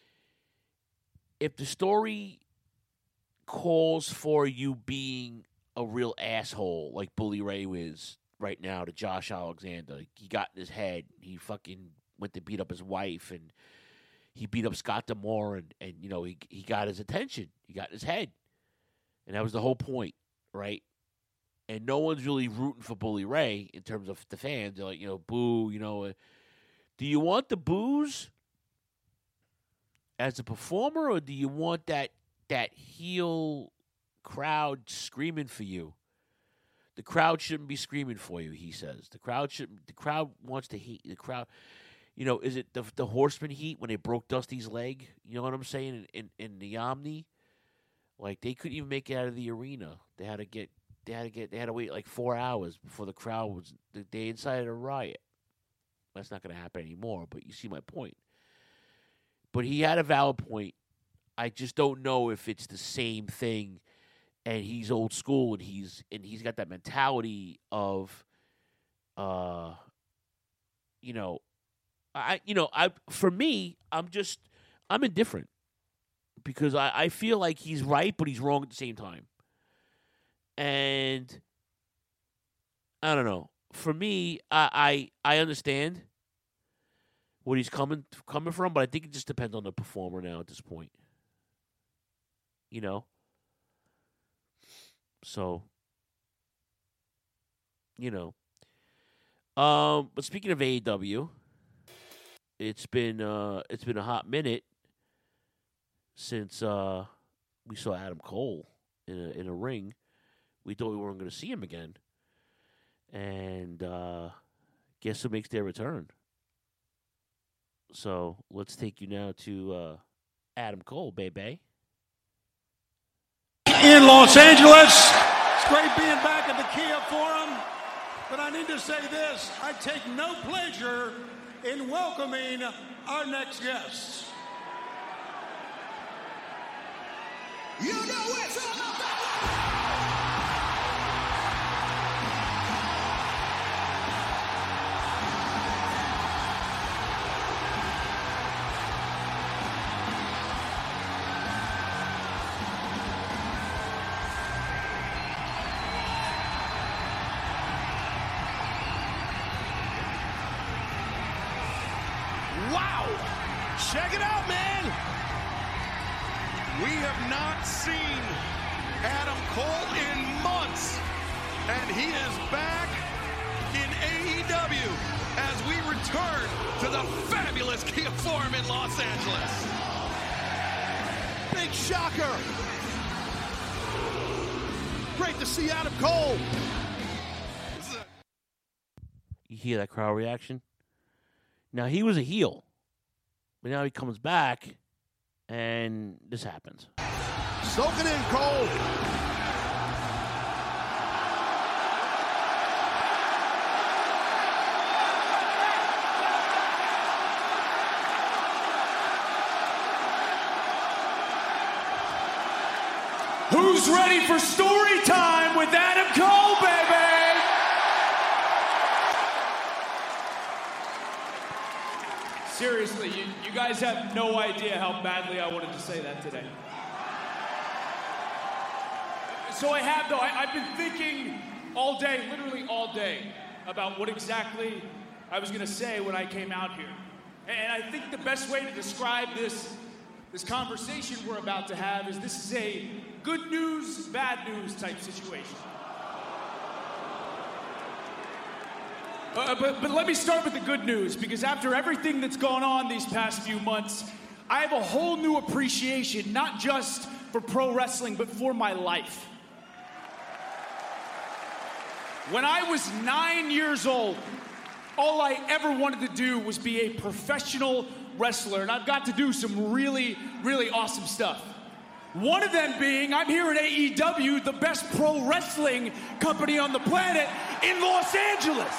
if the story calls for you being a real asshole, like Bully Ray is right now to Josh Alexander, he got in his head, he fucking went to beat up his wife, and he beat up Scott D'Amore, and, and you know, he he got his attention. He got in his head. And that was the whole point, right? And no one's really rooting for Bully Ray in terms of the fans. They're like, you know, boo, you know. Uh, do you want the boos as a performer, or do you want that that heel crowd screaming for you? The crowd shouldn't be screaming for you, he says. The crowd shouldn't. The crowd wants to hate the crowd. You know, is it the the Horseman heat when they broke Dusty's leg? You know what I'm saying? In, in in the Omni, like they couldn't even make it out of the arena. They had to get they had to get they had to wait like four hours before the crowd was. They incited a riot. That's not going to happen anymore. But you see my point. But he had a valid point. I just don't know if it's the same thing. And he's old school, and he's and he's got that mentality of, uh, you know. I you know I for me I'm just I'm indifferent because I, I feel like he's right but he's wrong at the same time, and I don't know. For me, I I, I understand what he's coming coming from, but I think it just depends on the performer now at this point. You know, so you know. Um, but speaking of A E W. It's been uh, it's been a hot minute since uh, we saw Adam Cole in a in a ring. We thought we weren't going to see him again, and uh, guess who makes their return? So let's take you now to uh, Adam Cole, baby. In Los Angeles, it's great being back to say this. I take no pleasure in welcoming our next guests. You know it's all about that. Wow! Check it out, man! We have not seen Adam Cole in months, and he is back in A E W as we return to the fabulous Kia Forum in Los Angeles. Big shocker! Great to see Adam Cole. You hear that crowd reaction? Now, he was a heel, but now he comes back, and this happens. Soak it in, Cole. Who's ready for story time with Adam Cole, baby? Seriously, you, you guys have no idea how badly I wanted to say that today. So I have, though. I, I've been thinking all day, literally all day, about what exactly I was going to say when I came out here. And I think the best way to describe this, this conversation we're about to have is this is a good news, bad news type situation. Uh, but, but let me start with the good news, because after everything that's gone on these past few months, I have a whole new appreciation, not just for pro wrestling, but for my life. When I was nine years old, all I ever wanted to do was be a professional wrestler, and I've got to do some really, really awesome stuff. One of them being, I'm here at A E W, the best pro wrestling company on the planet, in Los Angeles.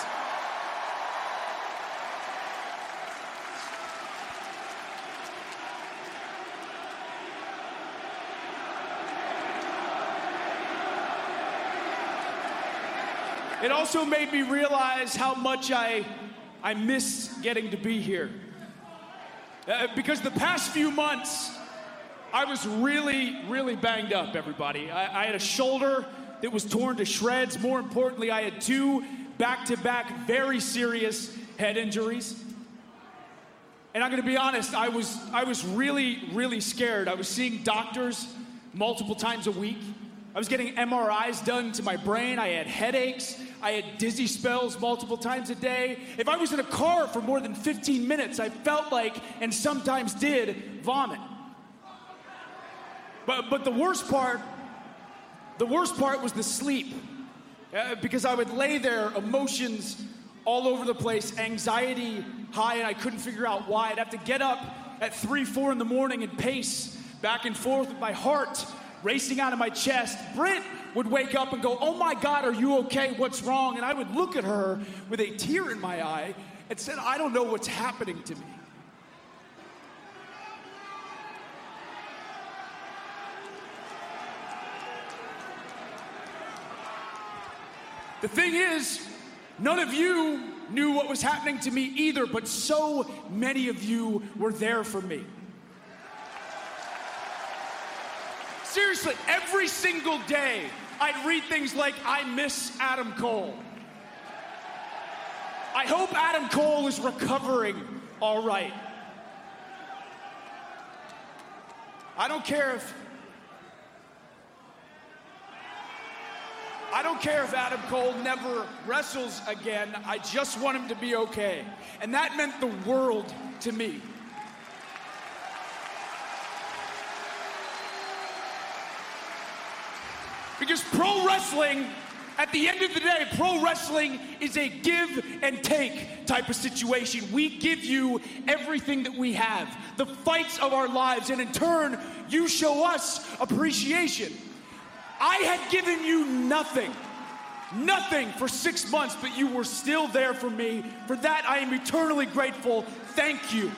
It also made me realize how much I, I miss getting to be here. Uh, because the past few months, I was really, really banged up, everybody. I, I had a shoulder that was torn to shreds. More importantly, I had two back-to-back very serious head injuries. And I'm gonna be honest, I was, I was really, really scared. I was seeing doctors multiple times a week. I was getting M R Is done to my brain. I had headaches. I had dizzy spells multiple times a day. If I was in a car for more than fifteen minutes, I felt like, and sometimes did, vomit. But, but the worst part, the worst part was the sleep. Uh, because I would lay there, emotions all over the place, anxiety high, and I couldn't figure out why. I'd have to get up at three, four in the morning and pace back and forth with my heart racing out of my chest. Britt would wake up and go, "Oh my God, are you okay? What's wrong?" And I would look at her with a tear in my eye and said, "I don't know what's happening to me." The thing is, none of you knew what was happening to me either, but so many of you were there for me. Seriously, every single day, I'd read things like, "I miss Adam Cole. I hope Adam Cole is recovering all right." I don't care if I don't care if Adam Cole never wrestles again. I just want him to be okay. And that meant the world to me. Because pro wrestling, at the end of the day, pro wrestling is a give and take type of situation. We give you everything that we have, the fights of our lives, and in turn, you show us appreciation. I had given you nothing. nothing for six months, but you were still there for me. For that, I am eternally grateful. Thank you.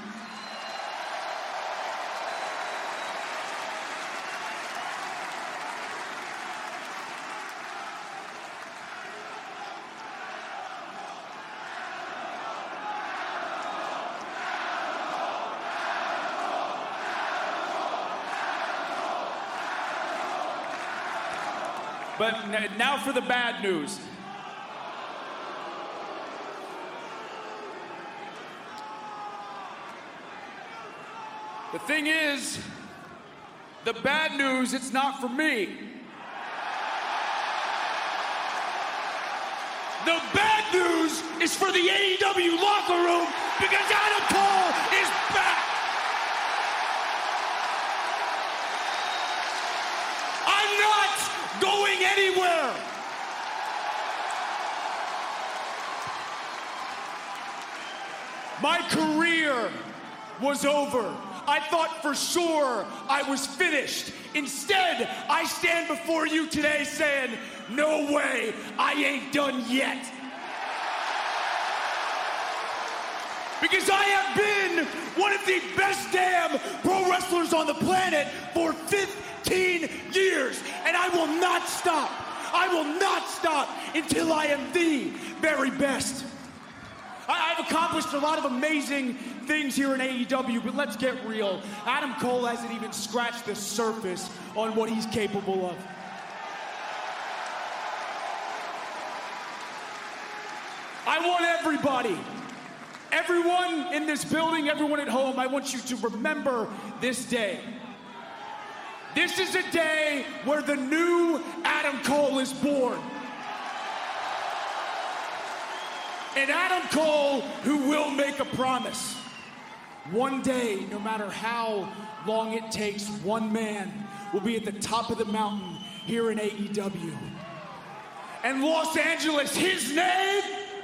But now for the bad news. The thing is, the bad news, it's not for me. The bad news is for the A E W locker room because Adam Cole is back. I'm not going anywhere. My career was over. I thought for sure I was finished. Instead, I stand before you today saying, no way, I ain't done yet. Because I have been one of the best damn pro wrestlers on the planet for fifteen years, and I will not stop. I will not stop until I am the very best. I've accomplished a lot of amazing things here in A E W, but let's get real. Adam Cole hasn't even scratched the surface on what he's capable of. I want everybody, everyone in this building, everyone at home, I want you to remember this day. This is a day where the new Adam Cole is born. An Adam Cole who will make a promise. One day, no matter how long it takes, one man will be at the top of the mountain here in A E W. And Los Angeles, his name?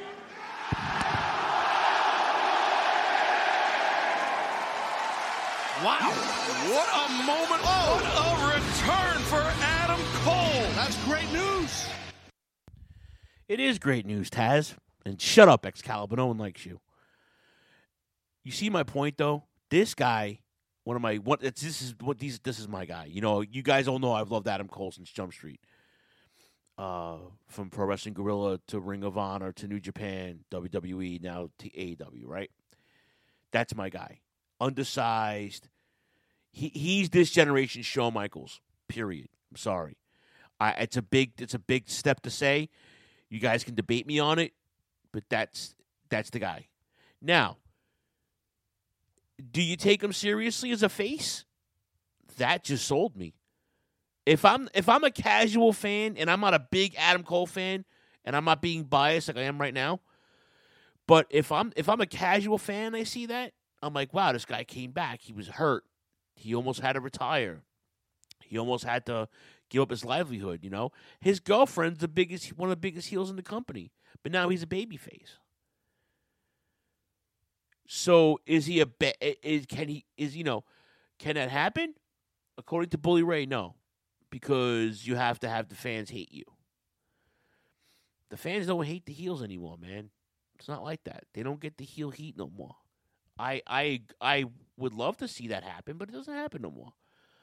Wow, what a moment, oh. What a return for Adam Cole. That's great news. It is great news, Taz. And shut up, Excalibur. No one likes you. You see my point, though? This guy, one of my what? It's, this is what these. This is my guy. You know, you guys all know I've loved Adam Cole since Jump Street. Uh, from Pro Wrestling Guerrilla to Ring of Honor to New Japan, W W E, now to A E W. Right? That's my guy. Undersized. He he's this generation's Shawn Michaels. Period. I'm sorry. I it's a big it's a big step to say. You guys can debate me on it. But that's that's the guy. Now, do you take him seriously as a face? That just sold me. If I'm if I'm a casual fan and I'm not a big Adam Cole fan and I'm not being biased like I am right now, but if I'm if I'm a casual fan and I see that, I'm like, wow, this guy came back. He was hurt. He almost had to retire. He almost had to give up his livelihood, you know? His girlfriend's the biggest one of the biggest heels in the company. But now he's a babyface. So is he a be- is can he is you know can that happen? According to Bully Ray, no, because you have to have the fans hate you. The fans don't hate the heels anymore, man. It's not like that. They don't get the heel heat no more. I I I would love to see that happen, but it doesn't happen no more.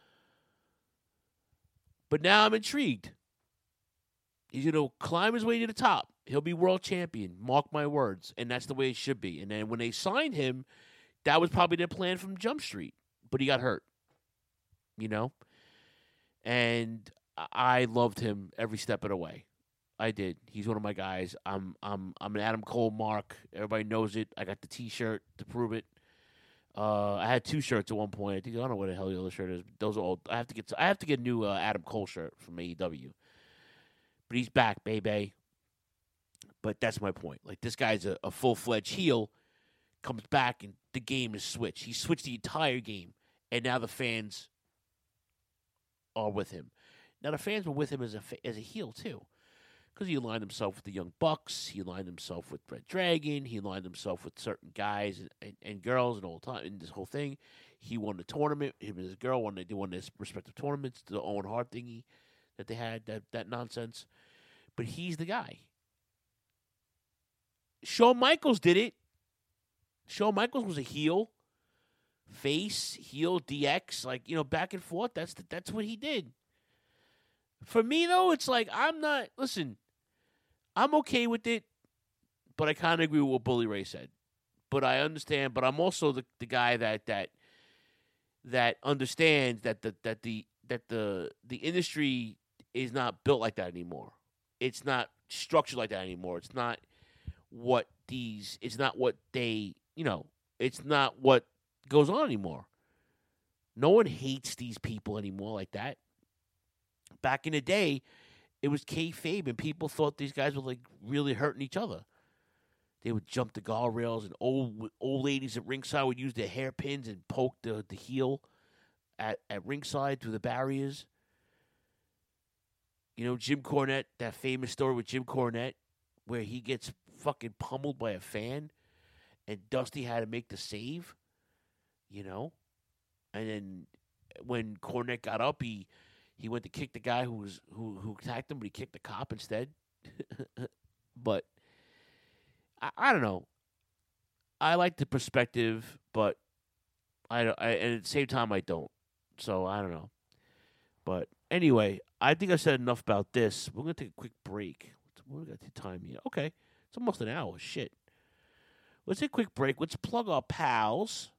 But now I'm intrigued. He's going to climb his way to the top. He'll be world champion. Mark my words. And that's the way it should be. And then when they signed him, that was probably their plan from Jump Street. But he got hurt. You know? And I loved him every step of the way. I did. He's one of my guys. I'm I'm I'm an Adam Cole mark. Everybody knows it. I got the T-shirt to prove it. Uh, I had two shirts at one point. I think I don't know what the hell the other shirt is. Those are all. I have to get. I have to get a new uh, Adam Cole shirt from A E W. But he's back, baby. But that's my point. Like, this guy's a, a full-fledged heel, comes back, and the game is switched. He switched the entire game, and now the fans are with him. Now, the fans were with him as a, as a heel, too, because he aligned himself with the Young Bucks. He aligned himself with Red Dragon. He aligned himself with certain guys and, and, and girls and all time in this whole thing. He won the tournament. Him and his girl won, they won their respective tournaments, the Owen Hart thingy that they had, that, that nonsense. but he's the guy. Shawn Michaels did it. Shawn Michaels was a heel, face, heel, D X, like, you know, back and forth. That's the, that's what he did. For me, though, it's like, I'm not, listen, I'm okay with it, but I kind of agree with what Bully Ray said. But I understand, but I'm also the, the guy that that that understands that the that the that the the industry is not built like that anymore. It's not structured like that anymore. It's not what these it's not what they, you know, it's not what goes on anymore. No one hates these people anymore like that. Back in the day, it was kayfabe, and people thought these guys were like really hurting each other. They would jump the guardrails, and old old ladies at ringside would use their hairpins and poke the, the heel at, at ringside through the barriers. You know, Jim Cornette, that famous story with Jim Cornette, where he gets fucking pummeled by a fan, and Dusty had to make the save, you know? And then when Cornette got up, he he went to kick the guy who was who, who attacked him, but he kicked the cop instead. But I, I don't know. I like the perspective, but I, I and at the same time I don't. So I don't know. But anyway, I think I said enough about this. We're gonna take a quick break. What do we got the time here? Okay, it's almost an hour. Shit. Let's take a quick break. Let's plug our pals,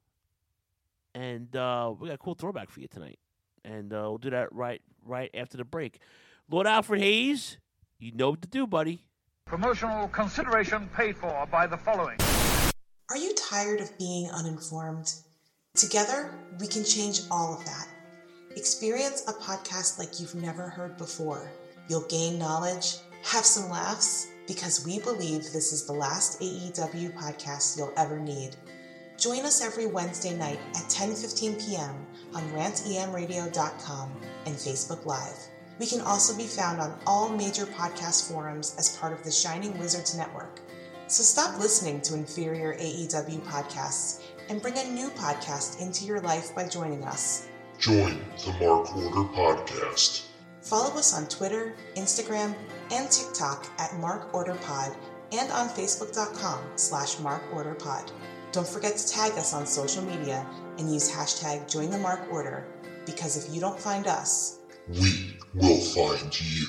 and uh, we got a cool throwback for you tonight. And uh, we'll do that right right after the break. Lord Alfred Hayes, you know what to do, buddy. Promotional consideration paid for by the following. Are you tired of being uninformed? Together, we can change all of that. Experience a podcast like you've never heard before. You'll gain knowledge, have some laughs, because we believe this is the last A E W podcast you'll ever need. Join us every Wednesday night at ten fifteen p.m. on rant e m radio dot com and Facebook Live. We can also be found on all major podcast forums as part of the Shining Wizards Network. So stop listening to inferior A E W podcasts and bring a new podcast into your life by joining us. Join the Mark Order Podcast. Follow us on Twitter, Instagram, and TikTok at Mark Order Pod and on Facebook.com slash Mark Order Pod. Don't forget to tag us on social media and use hashtag Join the Mark Order, because if you don't find us, we will find you.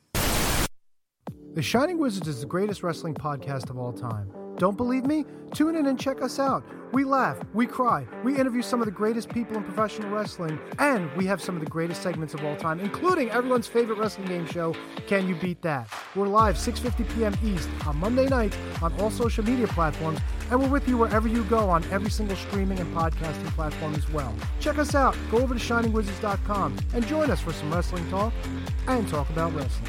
The Shining Wizards is the greatest wrestling podcast of all time. Don't believe me? Tune in and check us out. We laugh, we cry, we interview some of the greatest people in professional wrestling, and we have some of the greatest segments of all time, including everyone's favorite wrestling game show, Can You Beat That? We're live six fifty p.m. East on Monday nights on all social media platforms, and we're with you wherever you go on every single streaming and podcasting platform as well. Check us out. Go over to shining wizards dot com and join us for some wrestling talk and talk about wrestling.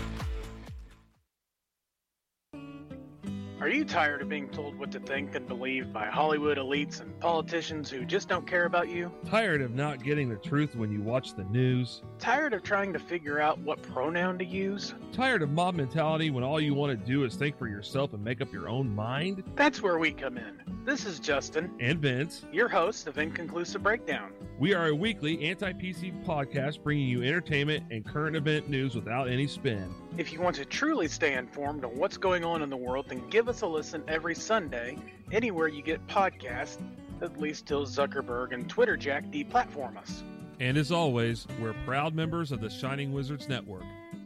Are you tired of being told what to think and believe by Hollywood elites and politicians who just don't care about you? Tired of not getting the truth when you watch the news? Tired of trying to figure out what pronoun to use? Tired of mob mentality when all you want to do is think for yourself and make up your own mind? That's where we come in. This is Justin. And Vince. Your host of Inconclusive Breakdown. We are a weekly anti-P C podcast bringing you entertainment and current event news without any spin. If you want to truly stay informed on what's going on in the world, then give us a listen every Sunday, anywhere you get podcasts, at least till Zuckerberg and Twitter Jack deplatform us. And as always, we're proud members of the Shining Wizards Network.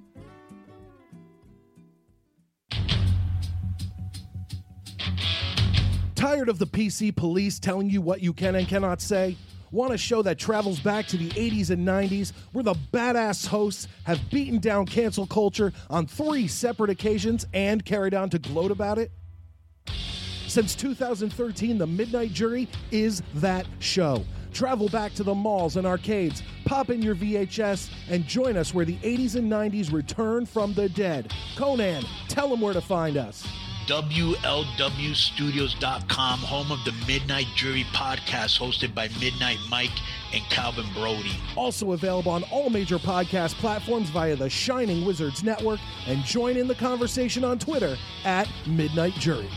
Tired of the P C police telling you what you can and cannot say? Want a show that travels back to the eighties and nineties, where the badass hosts have beaten down cancel culture on three separate occasions and carried on to gloat about it? Since two thousand thirteen, The Midnight Jury is that show. Travel back to the malls and arcades, pop in your V H S, and join us where the eighties and nineties return from the dead. Conan, tell them where to find us. W L W studios dot com, home of the Midnight Jury podcast, hosted by Midnight Mike and Calvin Brody. Also available on all major podcast platforms via the Shining Wizards Network, and join in the conversation on Twitter at Midnight Jury.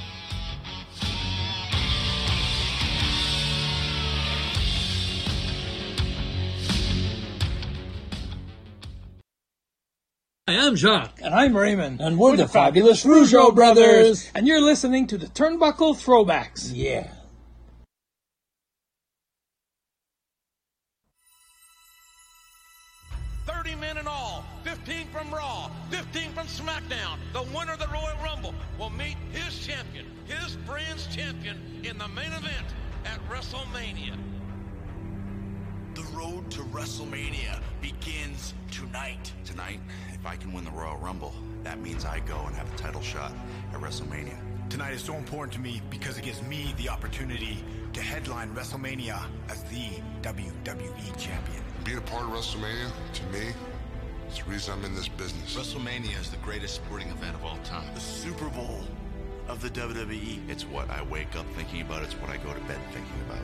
Hi, I'm Jacques. And I'm Raymond. And we're, we're the, the fabulous Rougeau brothers. And you're listening to the Turnbuckle Throwbacks. Yeah. thirty men in all, fifteen from Raw, fifteen from SmackDown. The winner of the Royal Rumble will meet his champion, his brand's champion, in the main event at WrestleMania. The road to WrestleMania begins tonight. Tonight, if I can win the Royal Rumble, that means I go and have a title shot at WrestleMania. Tonight is so important to me because it gives me the opportunity to headline WrestleMania as the W W E champion. Being a part of WrestleMania, to me, it's the reason I'm in this business. WrestleMania is the greatest sporting event of all time. The Super Bowl of the W W E. It's what I wake up thinking about. It's what I go to bed thinking about.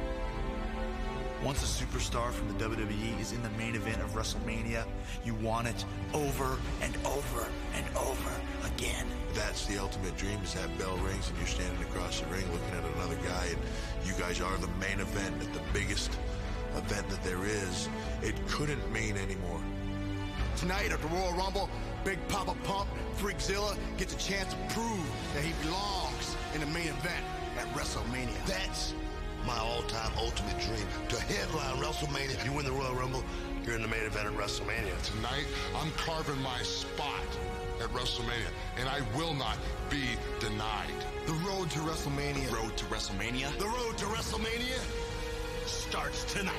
Once a superstar from the W W E is in the main event of WrestleMania, you want it over and over and over again. That's the ultimate dream, is that bell rings and you're standing across the ring looking at another guy, and you guys are the main event at the biggest event that there is. It couldn't mean any more. Tonight at the Royal Rumble, Big Papa Pump, Freakzilla gets a chance to prove that he belongs in the main event at WrestleMania. That's my all-time ultimate dream, to headline WrestleMania. You win the Royal Rumble, you're in the main event at WrestleMania. Tonight, I'm carving my spot at WrestleMania, and I will not be denied. The road to WrestleMania. The road to WrestleMania. The road to WrestleMania starts tonight.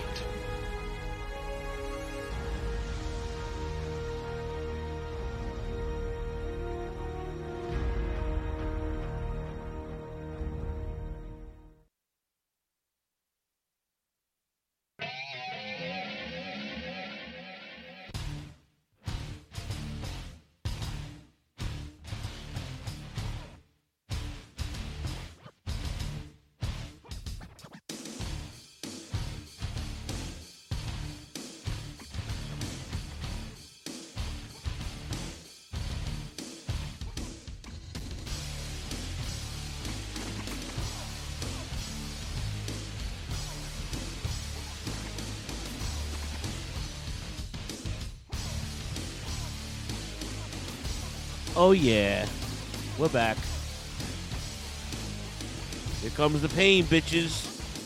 Oh yeah, we're back. Here comes the pain, bitches.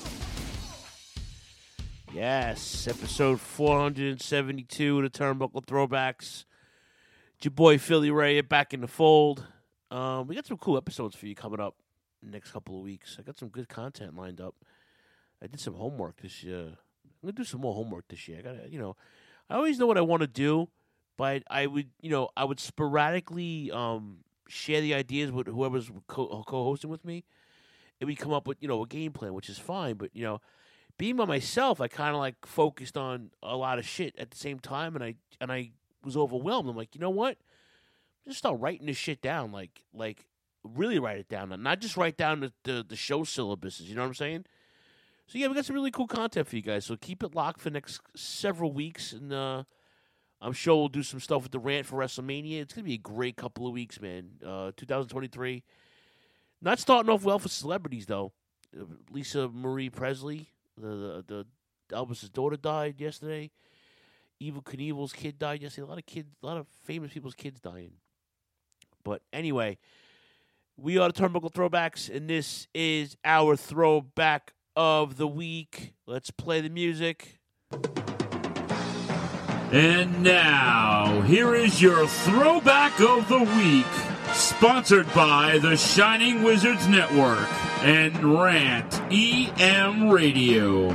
Yes, episode four hundred seventy-two of the Turnbuckle Throwbacks. It's your boy Philly Ray back in the fold. Um, we got some cool episodes for you coming up in the next couple of weeks. I got some good content lined up. I did some homework this year. I'm gonna do some more homework this year. I got, you know, I always know what I want to do. But I would, you know, I would sporadically um, share the ideas with whoever's co- co-hosting with me, and we come up with, you know, a game plan, which is fine. But, you know, being by myself, I kind of like focused on a lot of shit at the same time, and I and I was overwhelmed. I'm like, you know what? Just start writing this shit down, like like really write it down, not just write down the the, the show syllabuses. You know what I'm saying? So yeah, we got some really cool content for you guys. So keep it locked for the next several weeks, and uh, I'm sure we'll do some stuff with the rant for WrestleMania. It's going to be a great couple of weeks, man. Uh, twenty twenty-three. Not starting off well for celebrities, though. Lisa Marie Presley, the, the, the Elvis's daughter, died yesterday. Evel Knievel's kid died yesterday. A lot of kids, a lot of famous people's kids dying. But anyway, we are the Turnbuckle Throwbacks, and this is our throwback of the week. Let's play the music. And now, here is your Throwback of the Week, sponsored by the Shining Wizards Network and Rant E M Radio.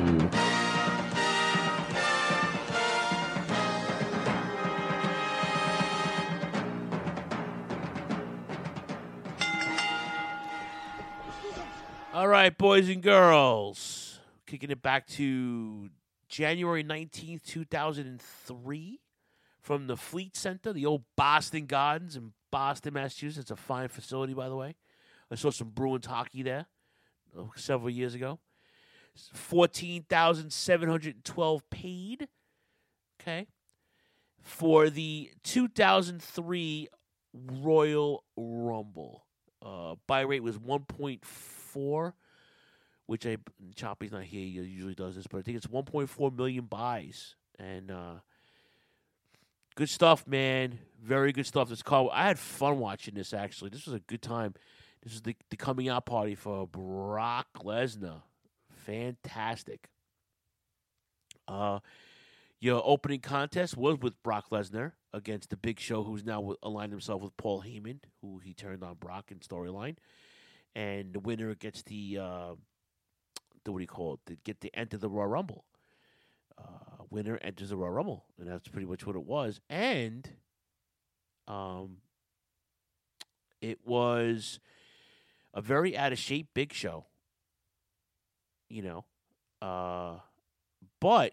All right, boys and girls, kicking it back to January nineteenth, two thousand three, from the Fleet Center, the old Boston Gardens in Boston, Massachusetts. A fine facility, by the way. I saw some Bruins hockey there uh, several years ago. fourteen thousand seven hundred twelve paid, okay, for the two thousand three Royal Rumble. Uh, buy rate was one point four, which I Choppy's not here. He usually does this, but I think it's one point four million buys. And uh, Good stuff, man. Very good stuff. This call. I had fun watching this, actually. This was a good time. This is the, the coming out party for Brock Lesnar. Fantastic. Uh, your opening contest was with Brock Lesnar against the Big Show, who's now aligned himself with Paul Heyman, who he turned on Brock in storyline. And the winner gets the, uh, the what do you call it? The, get the enter the Royal Rumble. Uh, winner enters the Royal Rumble, and that's pretty much what it was. And um, it was a very out of shape Big Show, you know. Uh, but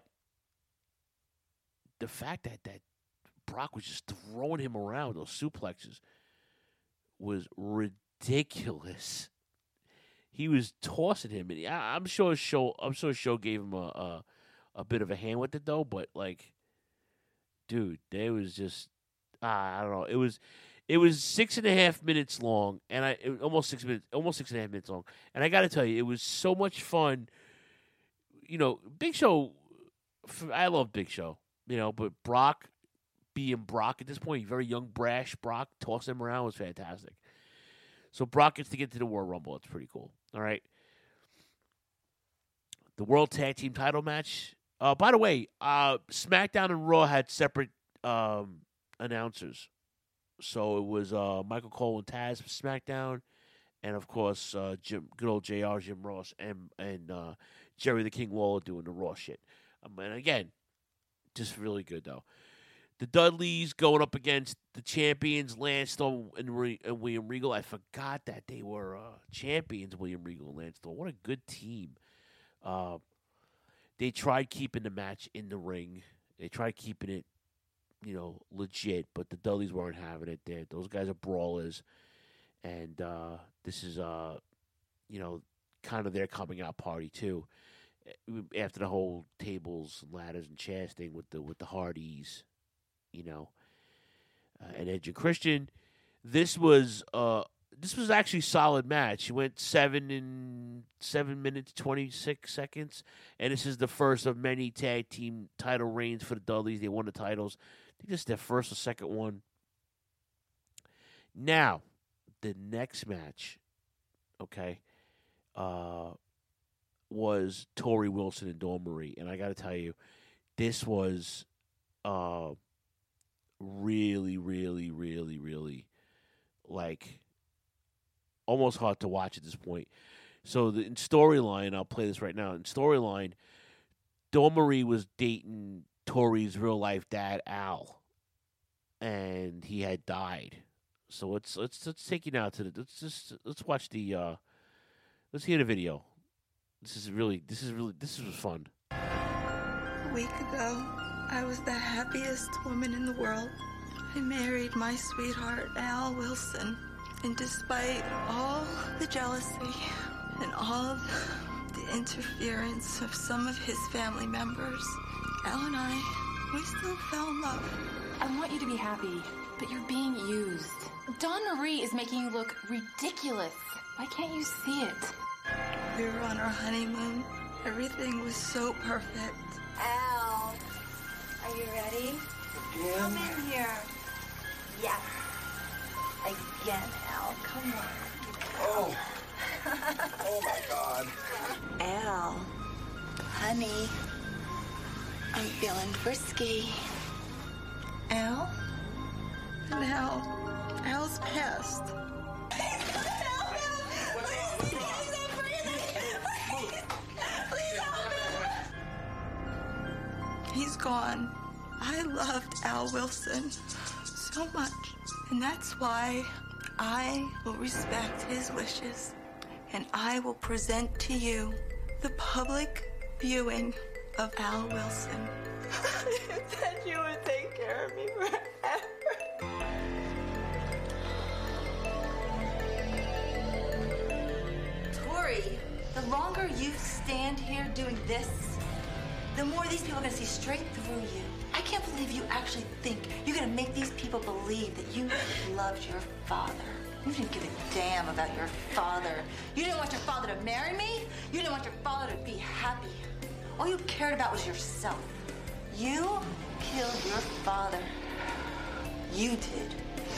the fact that that Brock was just throwing him around, those suplexes, was ridiculous. He was tossing him, and I, I'm sure show. I'm sure show gave him a. a A bit of a hand with it though, but like, dude, they was just ah, I don't know. It was, it was six and a half minutes long, and I it, almost six minutes, almost six and a half minutes long. And I got to tell you, it was so much fun. You know, Big Show. I love Big Show. You know, but Brock being Brock at this point, very young, brash Brock, tossing him around was fantastic. So Brock gets to get to the Royal Rumble. It's pretty cool. All right. The World Tag Team Title match. Uh, by the way, uh, SmackDown and Raw had separate um, announcers. So it was uh, Michael Cole and Taz for SmackDown, and of course, uh, Jim, good old J R, Jim Ross, and and uh, Jerry the King Lawler doing the Raw shit. Um, and again, just really good though. The Dudleys going up against the champions, Lance Storm and, Re- and William Regal. I forgot that they were uh, champions, William Regal and Lance Storm. What a good team. Uh, They tried keeping the match in the ring. They tried keeping it, you know, legit, but the Dudleys weren't having it there. Those guys are brawlers. And uh, this is, uh, you know, kind of their coming out party, too. After the whole tables, ladders, and chairs thing with the with the Hardys, you know, uh, and Edge and Christian. This was uh, this was actually a solid match. It went seven in seven minutes twenty six seconds, and this is the first of many tag team title reigns for the Dudleys. They won the titles. I think this is their first or second one. Now, the next match, okay, uh, was Torrie Wilson and Dawn Marie, and I got to tell you, this was uh, really, really, really, really like. Almost hard to watch at this point. So the in storyline, I'll play this right now. In storyline, Dawn Marie was dating Torrie's real life dad, Al, and he had died. So let's let's let's take you now to the let's just let's watch the uh, let's hear the video. This is really this is really this is fun. A week ago, I was the happiest woman in the world. I married my sweetheart, Al Wilson. And despite all the jealousy and all the interference of some of his family members, Al and I, we still fell in love. I want you to be happy, but you're being used. Dawn Marie is making you look ridiculous. Why can't you see it? We were on our honeymoon. Everything was so perfect. Al, are you ready? Again? Come in here. Yes. Again, Al. Come on. Oh. Oh, my God. Al, honey, I'm feeling frisky. Al? Now, Al's passed. He's gone. I loved Al Wilson so much. And that's why I will respect his wishes. And I will present to you the public viewing of Al Wilson. You said you would take care of me forever. Torrie, the longer you stand here doing this, the more these people are going to see straight through you. I can't believe you actually think you're going to make these people believe that you loved your father. You didn't give a damn about your father. You didn't want your father to marry me. You didn't want your father to be happy. All you cared about was yourself. You killed your father. You did.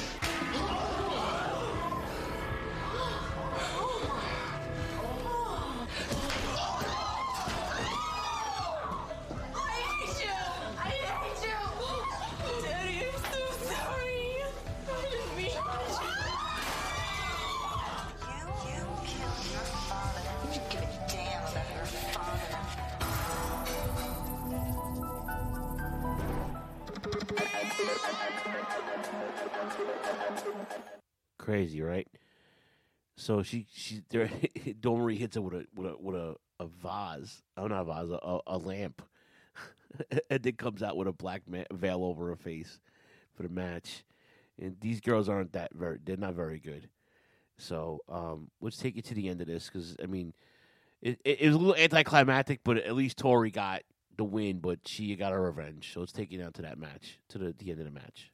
Crazy, right? So she she there. Dawn Marie hits her with a with a with a, a vase. Oh, not a vase, a, a lamp, and then comes out with a black ma- veil over her face for the match. And these girls aren't that very. They're not very good. So um, let's take it to the end of this because I mean, it, it, it was a little anticlimactic, but at least Tori got the win, but she got her revenge. So let's take it down to that match, to the, the end of the match.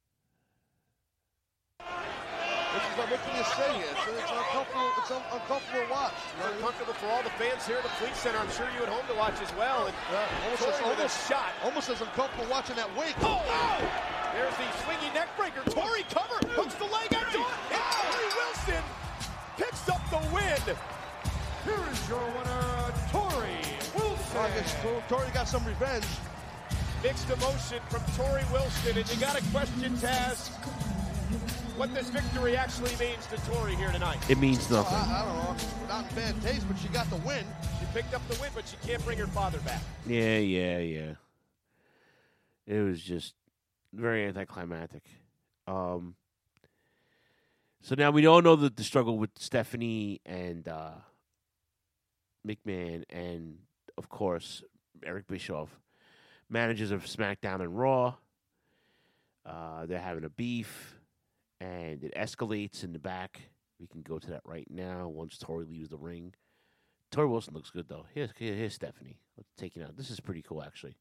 What can you say? It's, it's uncomfortable. It's un- uncomfortable to watch. It's uncomfortable for all the fans here at the Fleet Center. I'm sure you at home to watch as well. And uh, almost, Tori as, with almost a shot. Almost as uncomfortable watching that wake. Oh, oh! There's the swinging neck breaker. Tori cover. Hooks the leg out. And Tori Wilson picks up the win. Here is your winner, Tori Wilson. I guess Tori got some revenge. Mixed emotion from Tori Wilson. And you got a question, Taz. What this victory actually means to Tori here tonight. It means nothing. Well, I, I don't know. Not in bad taste, but she got the win. She picked up the win, but she can't bring her father back. Yeah, yeah, yeah. It was just very anticlimactic. Um, so now we all know that the struggle with Stephanie and uh, McMahon and, of course, Eric Bischoff, managers of SmackDown and Raw. Uh, they're having a beef. And it escalates in the back. We can go to that right now once Tori leaves the ring. Tori Wilson looks good, though. Here's, here's Stephanie. Let's take it out. This is pretty cool, actually.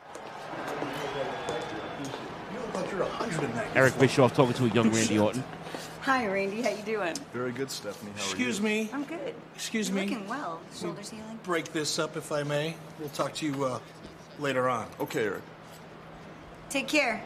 You look like you're one hundred in that. Eric Bischoff talking to a young Randy Orton. Hi, Randy. How you doing? Very good, Stephanie. How Excuse are you? me. I'm good. Excuse You're me. looking well. Shoulders healing? Break this up, if I may. We'll talk to you uh, later on. Okay, Eric. Take care.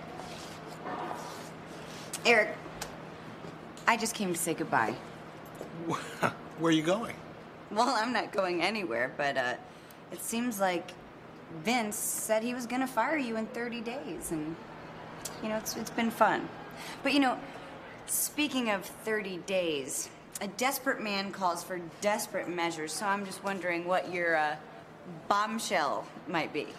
Eric, I just came to say goodbye. Where are you going? Well, I'm not going anywhere, but uh, it seems like Vince said he was going to fire you in thirty days, and, you know, it's it's been fun. But, you know, speaking of thirty days, a desperate man calls for desperate measures, so I'm just wondering what your uh, bombshell might be.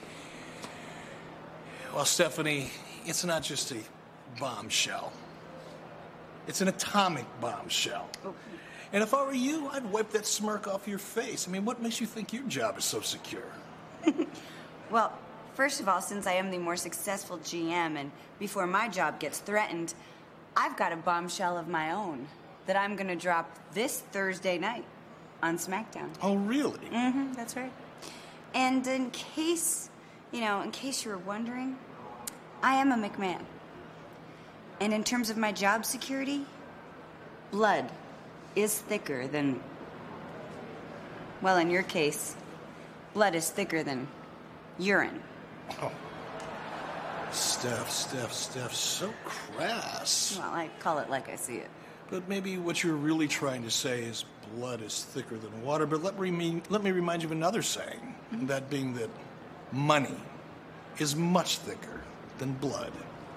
Well, Stephanie, it's not just a bombshell. It's an atomic bombshell. Oh. And if I were you, I'd wipe that smirk off your face. I mean, what makes you think your job is so secure? Well, first of all, since I am the more successful G M, and before my job gets threatened, I've got a bombshell of my own that I'm going to drop this Thursday night on SmackDown. Oh, really? Mm-hmm, that's right. And in case, you know, in case you were wondering, I am a McMahon. And in terms of my job security, blood is thicker than, well, in your case, blood is thicker than urine. Oh. Steph, Steph, Steph, so crass. Well, I call it like I see it. But maybe what you're really trying to say is blood is thicker than water. But let me, let me remind you of another saying, mm-hmm. that being that money is much thicker than blood.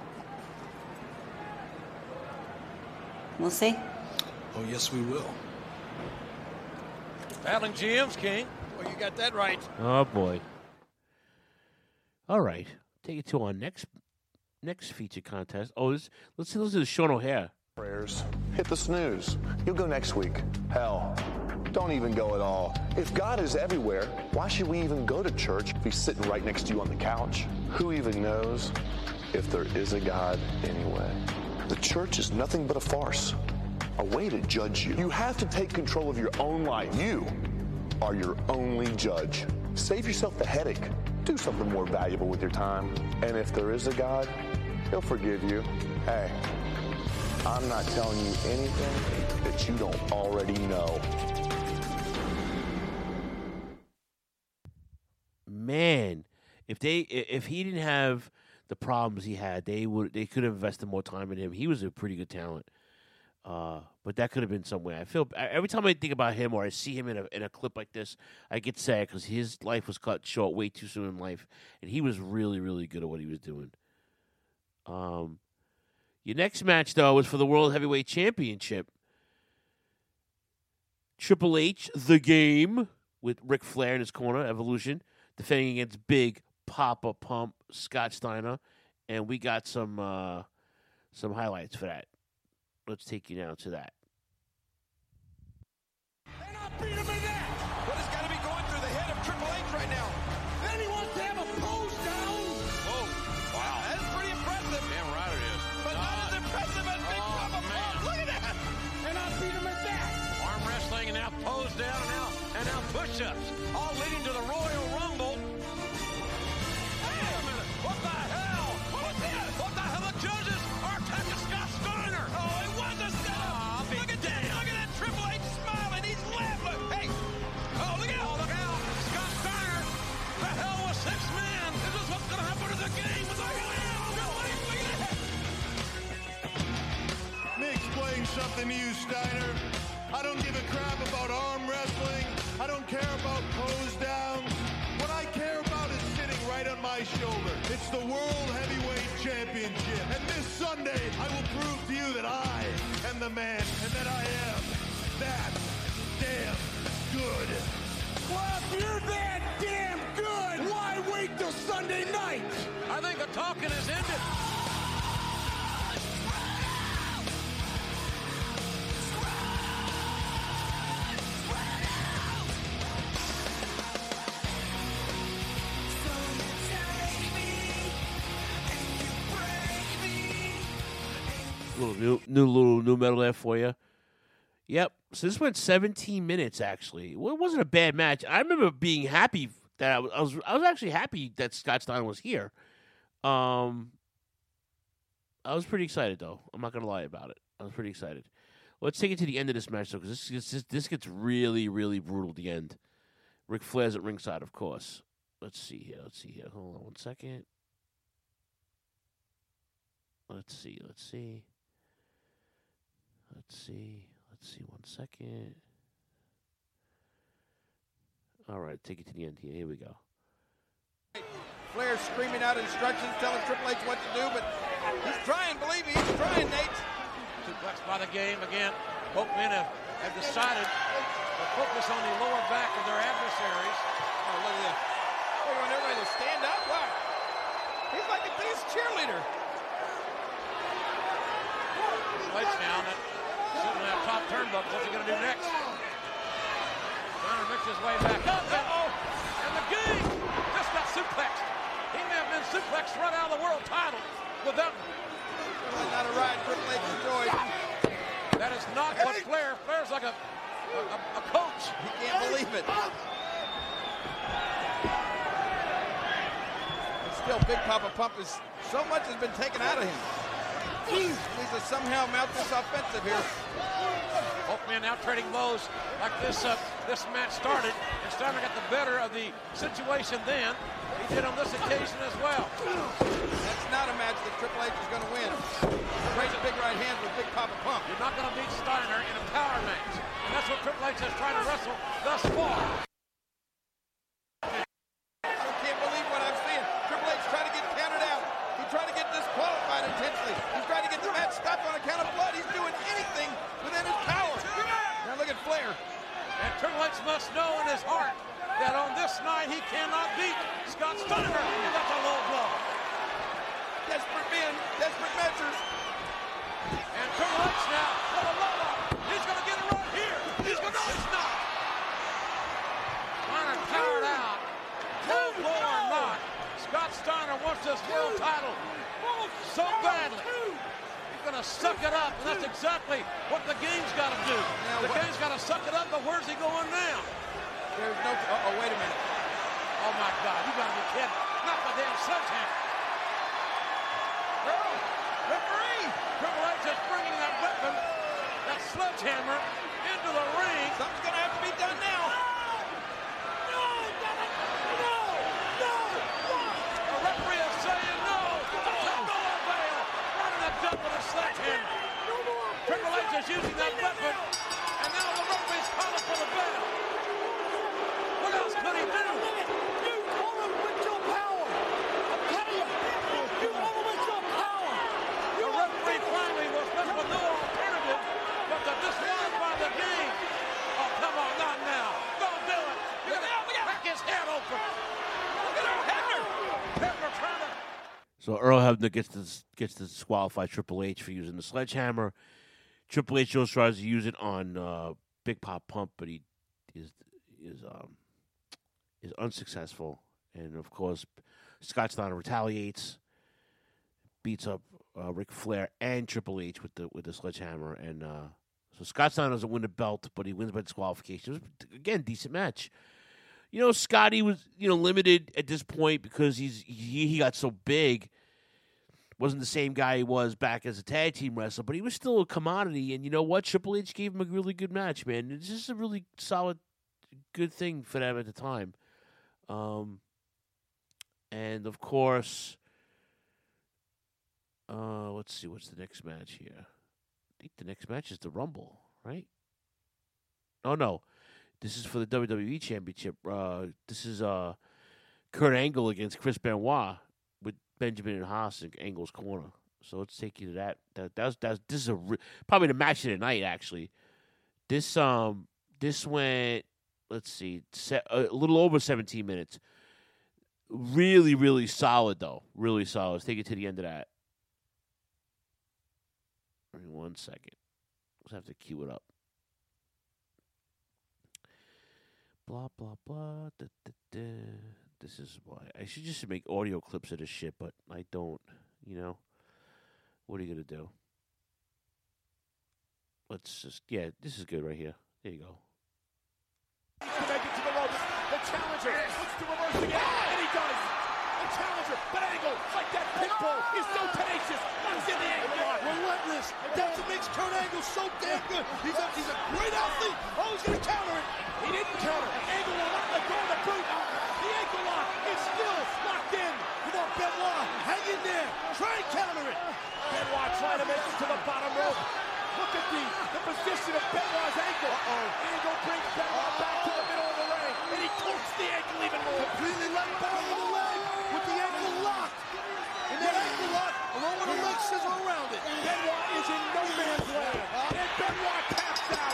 We'll see. Oh, yes, we will. Battling G Ms, King. Well, you got that right. Oh, boy. All right. Take it to our next next feature contest. Oh, this, let's listen to Sean O'Hare. Prayers. Hit the snooze. You'll go next week. Hell, don't even go at all. If God is everywhere, why should we even go to church if he's sitting right next to you on the couch? Who even knows if there is a God anyway? The church is nothing but a farce, a way to judge you. You have to take control of your own life. You are your only judge. Save yourself the headache. Do something more valuable with your time. And if there is a God, he'll forgive you. Hey, I'm not telling you anything that you don't already know. Man, if they if he didn't have the problems he had. They would they could have invested more time in him. He was a pretty good talent. Uh, but that could have been some way. I feel every time I think about him or I see him in a in a clip like this, I get sad because his life was cut short way too soon in life, and he was really, really good at what he was doing. Um, your next match though was for the World Heavyweight Championship. Triple H, The Game, with Ric Flair in his corner, Evolution, defending against Big Papa Pump Scott Steiner, and we got some uh, some highlights for that. Let's take you now to that. They're not beating him in that. What has got to be going through the head of Triple H right now? Then he wants to have a pose down. Oh, wow. That's pretty impressive. Damn right it is. But not as impressive as Big Oh, Papa man. Pump. Look at that. They're not beating him at that. Arm wrestling and now pose down and now and now push-ups, all leading to the Royal Rumble. Wait a minute! What the hell? What's this? What the hell? The judges are attacking Scott Steiner. Oh, it was a setup. Look at that. Look at that Triple H smiling. He's laughing. Hey. Oh, look out. Oh, look out! Scott Steiner. The hell was six men. This is what's going to happen to the game. Look at that! Triple H, look at that! Let me explain something to you, Steiner. I don't give a crap about arm wrestling. I don't care about pose downs. What I care about is sitting right on my shoulder. It's the World Heavyweight Championship. And this Sunday, I will prove to you that I am the man and that I am that damn good. Well, if you're that damn good, why wait till Sunday night? I think the talking has ended. Little new, new little new metal there for you. Yep. So this went seventeen minutes. Actually, well, it wasn't a bad match. I remember being happy that I was. I was, I was actually happy that Scott Steiner was here. Um, I was pretty excited though. I'm not gonna lie about it. I was pretty excited. Let's take it to the end of this match though, because this, this this gets really really brutal at the end. Ric Flair's at ringside, of course. Let's see here. Let's see here. Hold on one second. Let's see. Let's see. Let's see. Let's see. One second. All right, take it to the end here. Here we go. Flair screaming out instructions, telling Triple H what to do, but he's trying, believe me, he's trying, Nate. Suplex by the Game again. Both men have, have decided to focus on the lower back of their adversaries. Oh, look at this. They want everybody to stand up. Wow. He's like the biggest cheerleader. Waits now, that sitting in that top turnbuckle. What's he going to do next? Steiner makes his way back up. Uh-oh. And the Game just got suplexed. He may have been suplexed right out of the world title without. Not a ride Triple H enjoyed. That is not what Flair. Flair's like a, a, a coach. He can't believe it. But still, Big Papa Pump is, so much has been taken out of him. He needs to somehow mount this offensive here. Both men now trading blows like this uh, this match started. And Steiner got the better of the situation then. He did on this occasion as well. That's not a match that Triple H is going to win. Great big right hand with Big Papa Pump. You're not going to beat Steiner in a power match. And that's what Triple H has tried to wrestle thus far. I can't believe what I'm seeing. Triple H trying to get counted out. He tried to get disqualified intentionally. He's trying to get the match stopped on account of blood. He's doing anything within his power. Now look at Flair. And Triple H must know in his heart that on this night he cannot beat Scott Steiner. And that's a low blow. Desperate men, desperate measures. And Triple H now with a low up. He's going to get it right here. He's going to, no, he's not. Steiner powered out. Low blow or not, Scott Steiner wants this world title so badly. He's going to suck it up, and that's exactly what the Game's got to do. Now, the what? Game's got to suck it up, but where's he going now? There's no, uh-oh, wait a minute. Oh, my God, you got to be kidding. Not the damn sledgehammer. No, referee. Triple H is bringing that weapon, that sledgehammer, into the ring. Something's going to have to be done now. The referee is saying no. Edge is using that weapon, and now the referee's calling for the bell. What else could he do? You overwhelmed your power. I'm telling you, you overwhelmed your power. The referee finally was left with no alternative but to disqualify the game. Oh, come on, not now. Don't do it. You're going to crack his head open. Look at Hebner. Hebner trying to... So Earl Hebner gets to gets to disqualify Triple H for using the sledgehammer. Triple H also tries to use it on uh, Big Pop Pump, but he is is um is unsuccessful. And of course, Scott Steiner retaliates, beats up uh, Ric Flair and Triple H with the with the sledgehammer, and uh, so Scott Steiner doesn't win the belt, but he wins by disqualification. It was, again, decent match. You know, Scotty was, you know, limited at this point because he's he, he got so big. Wasn't the same guy he was back as a tag team wrestler, but he was still a commodity. And you know what? Triple H gave him a really good match, man. It's just a really solid, good thing for them at the time. Um, and of course, uh, let's see, what's the next match here? I think the next match is the Rumble, right? Oh no. This is for the W W E Championship. Uh, this is uh, Kurt Angle against Chris Benoit with Benjamin and Haas in Angle's corner. So let's take you to that. That that's that's this is a re- probably the match of the night. Actually, this um this went let's see se- a little over seventeen minutes. Really, really solid though. Really solid. Let's take it to the end of that. Give me one second. Let's have to cue it up. Blah, blah, blah. Da, da, da. This is why. I should just make audio clips of this shit, but I don't. You know? What are you going to do? Let's just. Yeah, this is good right here. There you go. To make it to the ropes. The challenger looks to reverse again, and he does. The challenger, but Angle, like that pit bull, is so tenacious. Knocks in the ankle lock. Relentless. That's what makes Kurt Angle so damn good. He's a, he's a great athlete. Oh, he's going to counter it. He didn't counter. Angle will not let go of the boot. The ankle lock is still locked in. Come on, Benoit. Hang in there. Try and counter it. Benoit trying to make it to the bottom rope. Look at the, the position of Benoit's ankle. Uh-oh. Angle brings Benoit back to the middle of the ring, and he torques the ankle even more. Completely let down with the leg with the ankle locked. And that ankle lock, along with the leg scissor around it. Benoit is in no man's land. And Benoit taps out.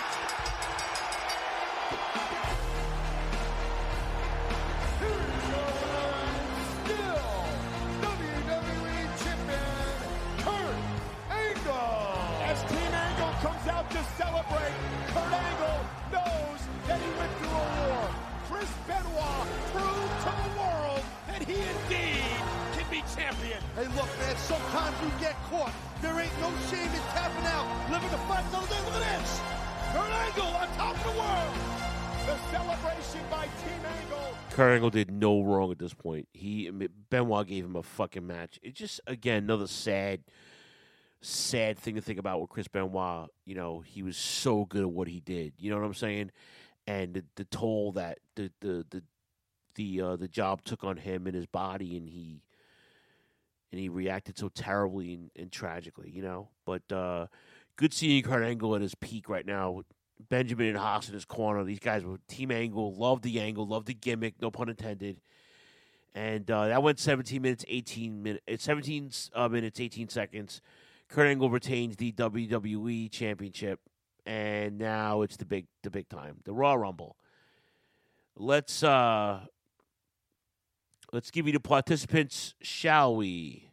Comes out to celebrate. Kurt Angle knows that he went through a war. Chris Benoit proved to the world that he indeed can be champion. Hey, look, man, sometimes you get caught. There ain't no shame in tapping out, living to fight another day. Look at this. Kurt Angle on top of the world. The celebration by Team Angle. Kurt Angle did no wrong at this point. He Benoit gave him a fucking match. It's just, again, another sad... sad thing to think about with Chris Benoit. You know, he was so good at what he did. You know what I'm saying? And the, the toll that the the the the uh, the job took on him and his body, and he and he reacted so terribly and, and tragically. You know, but uh, good seeing Kurt Angle at his peak right now. With Benjamin and Haas in his corner. These guys were Team Angle. Love the angle. Love the gimmick. No pun intended. And uh, that went seventeen minutes, eighteen minutes, seventeen uh, minutes, eighteen seconds. Kurt Angle retains the W W E Championship, and now it's the big, the big time, the Royal Rumble. Let's uh, let's give you the participants, shall we?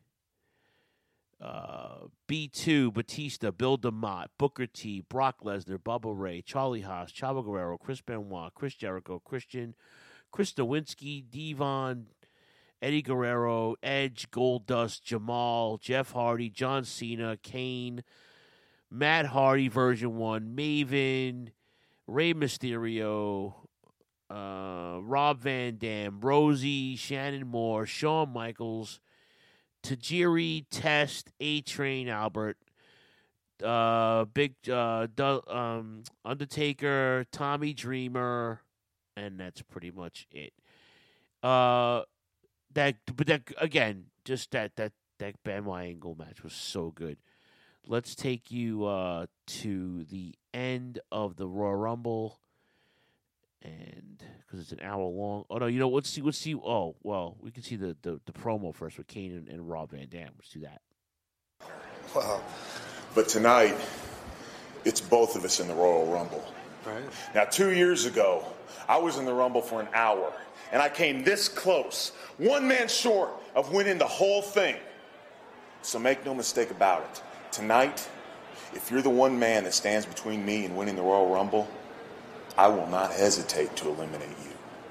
Uh, B two, Batista, Bill DeMott, Booker T, Brock Lesnar, Bubba Ray, Charlie Haas, Chavo Guerrero, Chris Benoit, Chris Jericho, Christian, Chris Nowinski, Devon, Eddie Guerrero, Edge, Goldust, Jamal, Jeff Hardy, John Cena, Kane, Matt Hardy version one, Maven, Rey Mysterio, uh, Rob Van Dam, Rosie, Shannon Moore, Shawn Michaels, Tajiri, Test, A-Train, Albert, uh, Big uh, du- um, Undertaker, Tommy Dreamer, and that's pretty much it. Uh... That, but that again, just that that that Benoit Angle match was so good. let's take you uh, to the end of the Royal Rumble, and because it's an hour long. Oh no, you know let's see. Let's see. Oh well, we can see the the, the promo first with Kane and, and Rob Van Dam. Let's do that. Well, but tonight, it's both of us in the Royal Rumble. Right. Now, two years ago, I was in the Rumble for an hour, and I came this close, one man short of winning the whole thing. So make no mistake about it. Tonight, if you're the one man that stands between me and winning the Royal Rumble, I will not hesitate to eliminate you.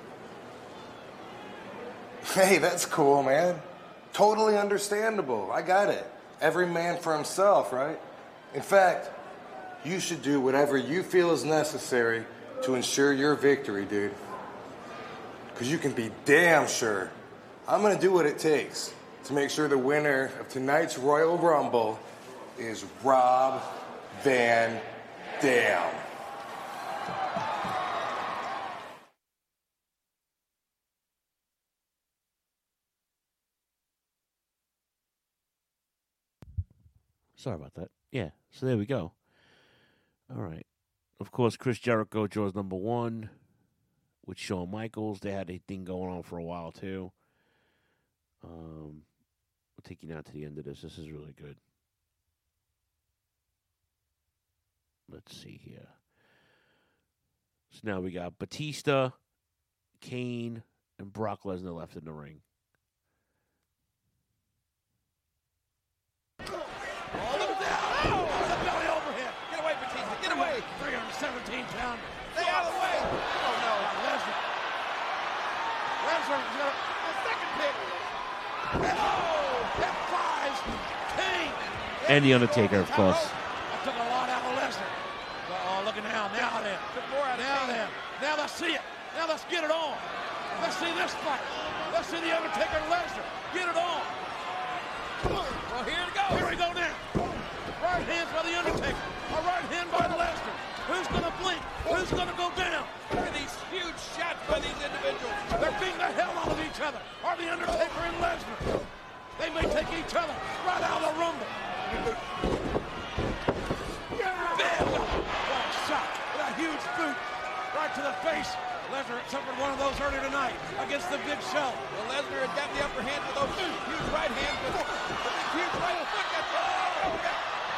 Hey, that's cool, man. Totally understandable. I got it. Every man for himself, right? In fact, you should do whatever you feel is necessary to ensure your victory, dude. Because you can be damn sure I'm going to do what it takes to make sure the winner of tonight's Royal Rumble is Rob Van Dam. Sorry about that. Yeah, so there we go. All right. Of course, Chris Jericho draws number one with Shawn Michaels. They had a thing going on for a while, too. Um, I'll take you now to the end of this. This is really good. Let's see here. So now we got Batista, Kane, and Brock Lesnar left in the ring. three hundred seventeen pounder. Stay out of the way. Oh, no. Lesnar. Lesnar's got a second pick. Oh, F five. Kane. And The Undertaker, of course. I took a lot out of Lesnar. Oh, look at now. Now then. Now then. Now let's see it. Now let's get it on. Let's see this fight. Let's see The Undertaker and Lesnar. Get it on. Well, here it goes. Here we go now. Right hands by The Undertaker. A right hand by Lesnar. Who's going to blink? Who's going to go down? Look at these huge shots by these individuals. They're beating the hell out of each other. Are The Undertaker and Lesnar? They may take each other right out of the Rumble. Bam! What a shot. With a huge boot right to the face. Lesnar suffered one of those earlier tonight against the Big Show. Well, Lesnar had got the upper hand with those huge right hands. With the huge right foot got the... Oh, yeah.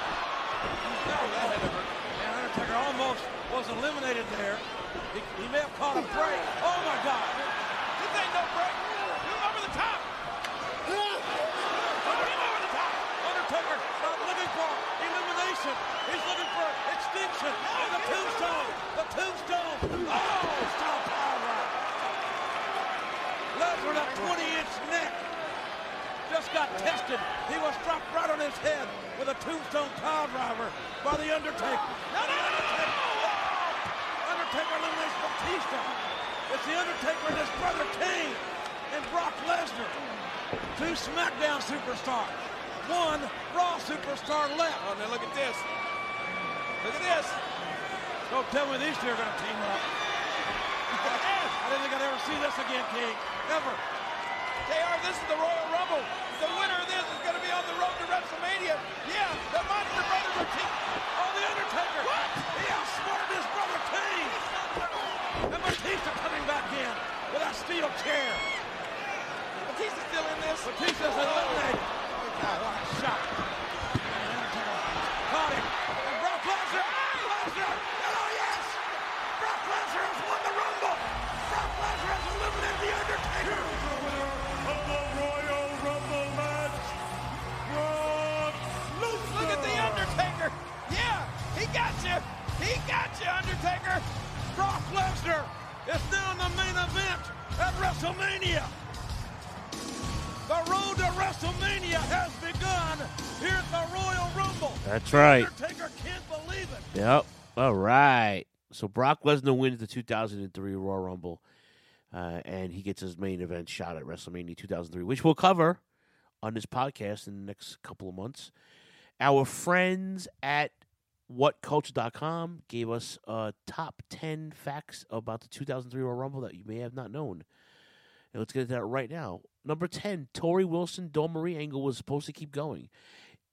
And Undertaker almost was eliminated there. He, he may have caught a break. Oh my God! This ain't no break. Him over the top. Him over the top. Undertaker not looking for elimination. He's looking for extinction. And the tombstone. The tombstone. Oh, stop power right. Lesnar with a twenty-inch neck. Just got tested. He was dropped right on his head with a tombstone pile driver by The Undertaker. Now The Undertaker! Undertaker eliminates Batista. It's The Undertaker and his brother Kane and Brock Lesnar. Two SmackDown superstars. One Raw superstar left. Oh, now look at this. Look at this. Don't tell me these two are going to team up. I didn't think I'd ever see this again, King. Ever. J R, this is the Royal Rumble. The winner of this is going to be on the road to WrestleMania. Yeah, the Monster Brothers are team. Oh, The Undertaker. What? He outsmarted his brother Kane. And Batista coming back in with a steel chair. Batista's still in this. Batista's eliminated. Oh, God, what a shot. And Undertaker caught him. And Brock Lesnar. Lesnar. Oh, yes. Brock Lesnar has won the Rumble. Brock Lesnar has eliminated The Undertaker. Of the Royal Rumble match, Brock Lesnar. Look at The Undertaker. Yeah, he got you. He got you, Undertaker. Brock Lesnar is now in the main event at WrestleMania. The road to WrestleMania has begun here at the Royal Rumble. That's right. Undertaker can't believe it. Yep. All right. So Brock Lesnar wins the two thousand three Royal Rumble, uh, and he gets his main event shot at WrestleMania two thousand three, which we'll cover on this podcast in the next couple of months. Our friends at what culture dot com gave us uh, top ten facts about the two thousand three Royal Rumble that you may have not known. And let's get to that right now. Number ten, Tori Wilson, Dawn Marie angle was supposed to keep going.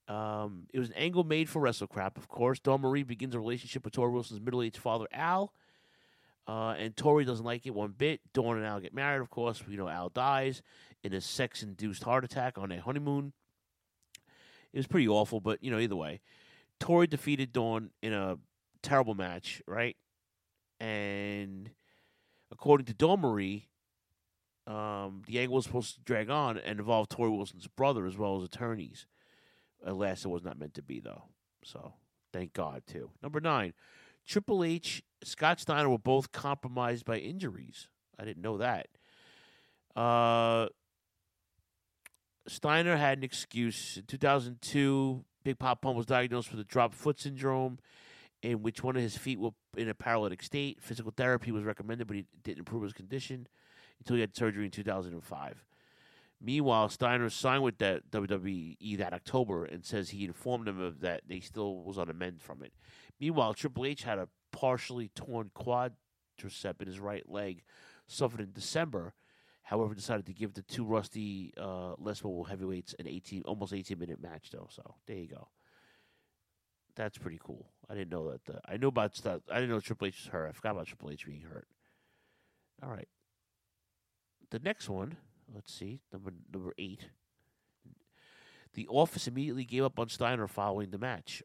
Um, it was an angle made for WrestleCrap, of course. Dawn Marie begins a relationship with Tori Wilson's middle-aged father, Al. Uh, and Tori doesn't like it one bit. Dawn and Al get married, of course. We know Al dies in a sex-induced heart attack on their honeymoon. It was pretty awful, but, you know, either way. Tori defeated Dawn in a terrible match, right? And according to Dawn Marie, um, the angle was supposed to drag on and involve Tori Wilson's brother as well as attorneys. Alas, it was not meant to be, though. So, thank God, too. Number nine, Triple H, Scott Steiner were both compromised by injuries. I didn't know that. Uh, Steiner had an excuse. In two thousand two, Big Pop Pump was diagnosed with a drop foot syndrome, in which one of his feet were in a paralytic state. Physical therapy was recommended, but he didn't improve his condition until he had surgery in two thousand five. Meanwhile, Steiner signed with that W W E that October and says he informed them of that they still was on the mend from it. Meanwhile, Triple H had a partially torn quadricep in his right leg, suffered in December. However, decided to give the two rusty, uh, less mobile heavyweights an eighteen, almost eighteen-minute match, though. So there you go. That's pretty cool. I didn't know that. The, I knew about stuff. I didn't know Triple H was hurt. I forgot about Triple H being hurt. All right. The next one. Let's see, number number eight. The Office immediately gave up on Steiner following the match.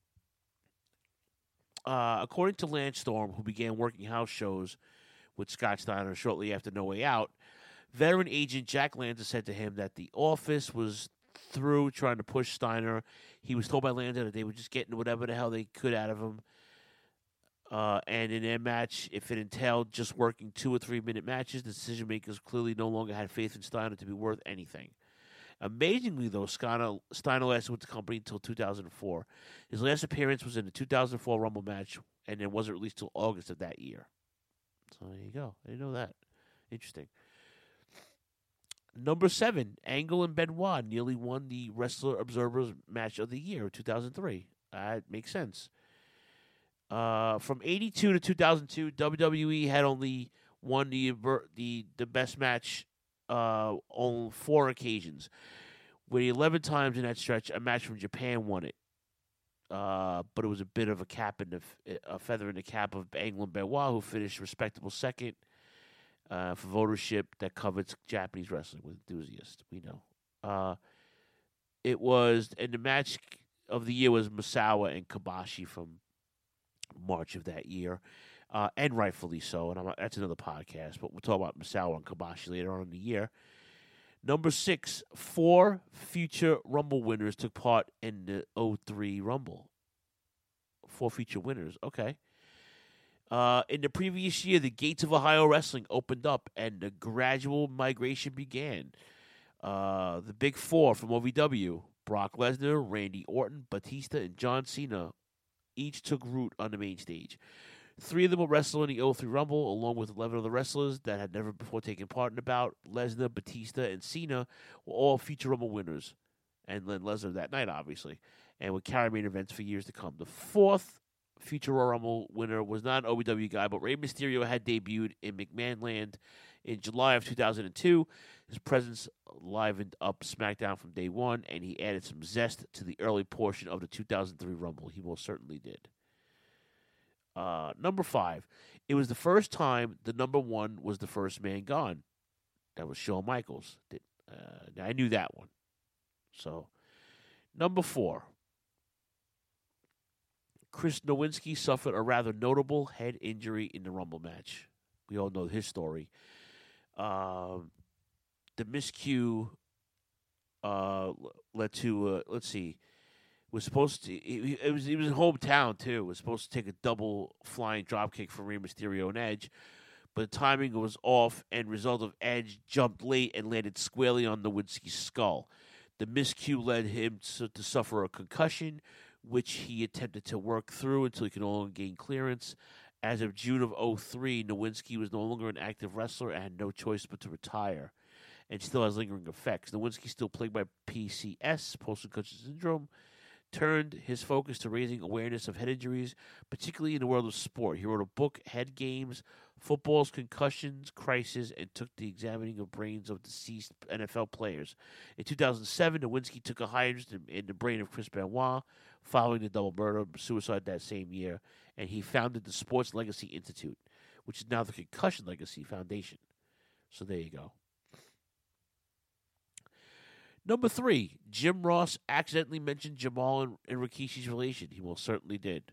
Uh, according to Lance Storm, who began working house shows with Scott Steiner shortly after No Way Out, veteran agent Jack Lanza said to him that the Office was through trying to push Steiner. He was told by Lanza that they were just getting whatever the hell they could out of him. Uh, and in their match, if it entailed just working two or three minute matches, the decision makers clearly no longer had faith in Steiner to be worth anything. Amazingly, though, Steiner, Steiner lasted with the company until two thousand four. His last appearance was in the two thousand four Rumble match, and it wasn't released till August of that year. So there you go. I didn't know that. Interesting. Number seven, Angle and Benoit nearly won the Wrestler Observer's Match of the Year, two thousand three. That uh, makes sense. Uh, from eighty-two to two thousand two, W W E had only won the the the best match uh, on four occasions. With eleven times in that stretch, a match from Japan won it. Uh, but it was a bit of a cap in the a feather in the cap of Angle and Benoit, who finished respectable second uh, for votership that covets Japanese wrestling with enthusiasts. We know. Uh, it was, and the match of the year was Misawa and Kobashi from March of that year, uh, and rightfully so. And I'm, that's another podcast, but we'll talk about Misawa and Kobashi later on in the year. Number six, four future Rumble winners took part in the oh three Rumble. Four future winners, okay. Uh, in the previous year, the gates of Ohio wrestling opened up and the gradual migration began. Uh, the big four from O V W, Brock Lesnar, Randy Orton, Batista, and John Cena, each took root on the main stage. Three of them will wrestle in the oh three Rumble, along with eleven other wrestlers that had never before taken part in the bout. Lesnar, Batista, and Cena were all future Rumble winners. And then Lesnar that night, obviously, and would carry main events for years to come. The fourth future Royal Rumble winner was not an O V W guy, but Rey Mysterio had debuted in McMahon Land in July of two thousand two. His presence livened up SmackDown from day one, and he added some zest to the early portion of the two thousand three Rumble. He most certainly did. Uh, number five, it was the first time the number one was the first man gone. That was Shawn Michaels. Uh, I knew that one. So, number four, Chris Nowinski suffered a rather notable head injury in the Rumble match. We all know his story. Um, the miscue uh, led to, uh, let's see, was supposed to, it, it was it was in hometown too. It was supposed to take a double flying dropkick from Rey Mysterio and Edge, but the timing was off, and result of Edge jumped late and landed squarely on Nowinski's skull. The miscue led him to, to suffer a concussion, which he attempted to work through until he could no longer gain clearance. As of June of oh three, Nowinski was no longer an active wrestler and had no choice but to retire, and still has lingering effects. Nowinski, still plagued by P C S, post-concussion syndrome, turned his focus to raising awareness of head injuries, particularly in the world of sport. He wrote a book, Head Games, football's concussions crisis and took the examining of brains of deceased N F L players. In two thousand seven, Nowinski took a high interest in, in the brain of Chris Benoit following the double murder suicide that same year, and he founded the Sports Legacy Institute, which is now the Concussion Legacy Foundation. So there you go. Number three, Jim Ross accidentally mentioned Jamal and, and Rikishi's relation. He most certainly did.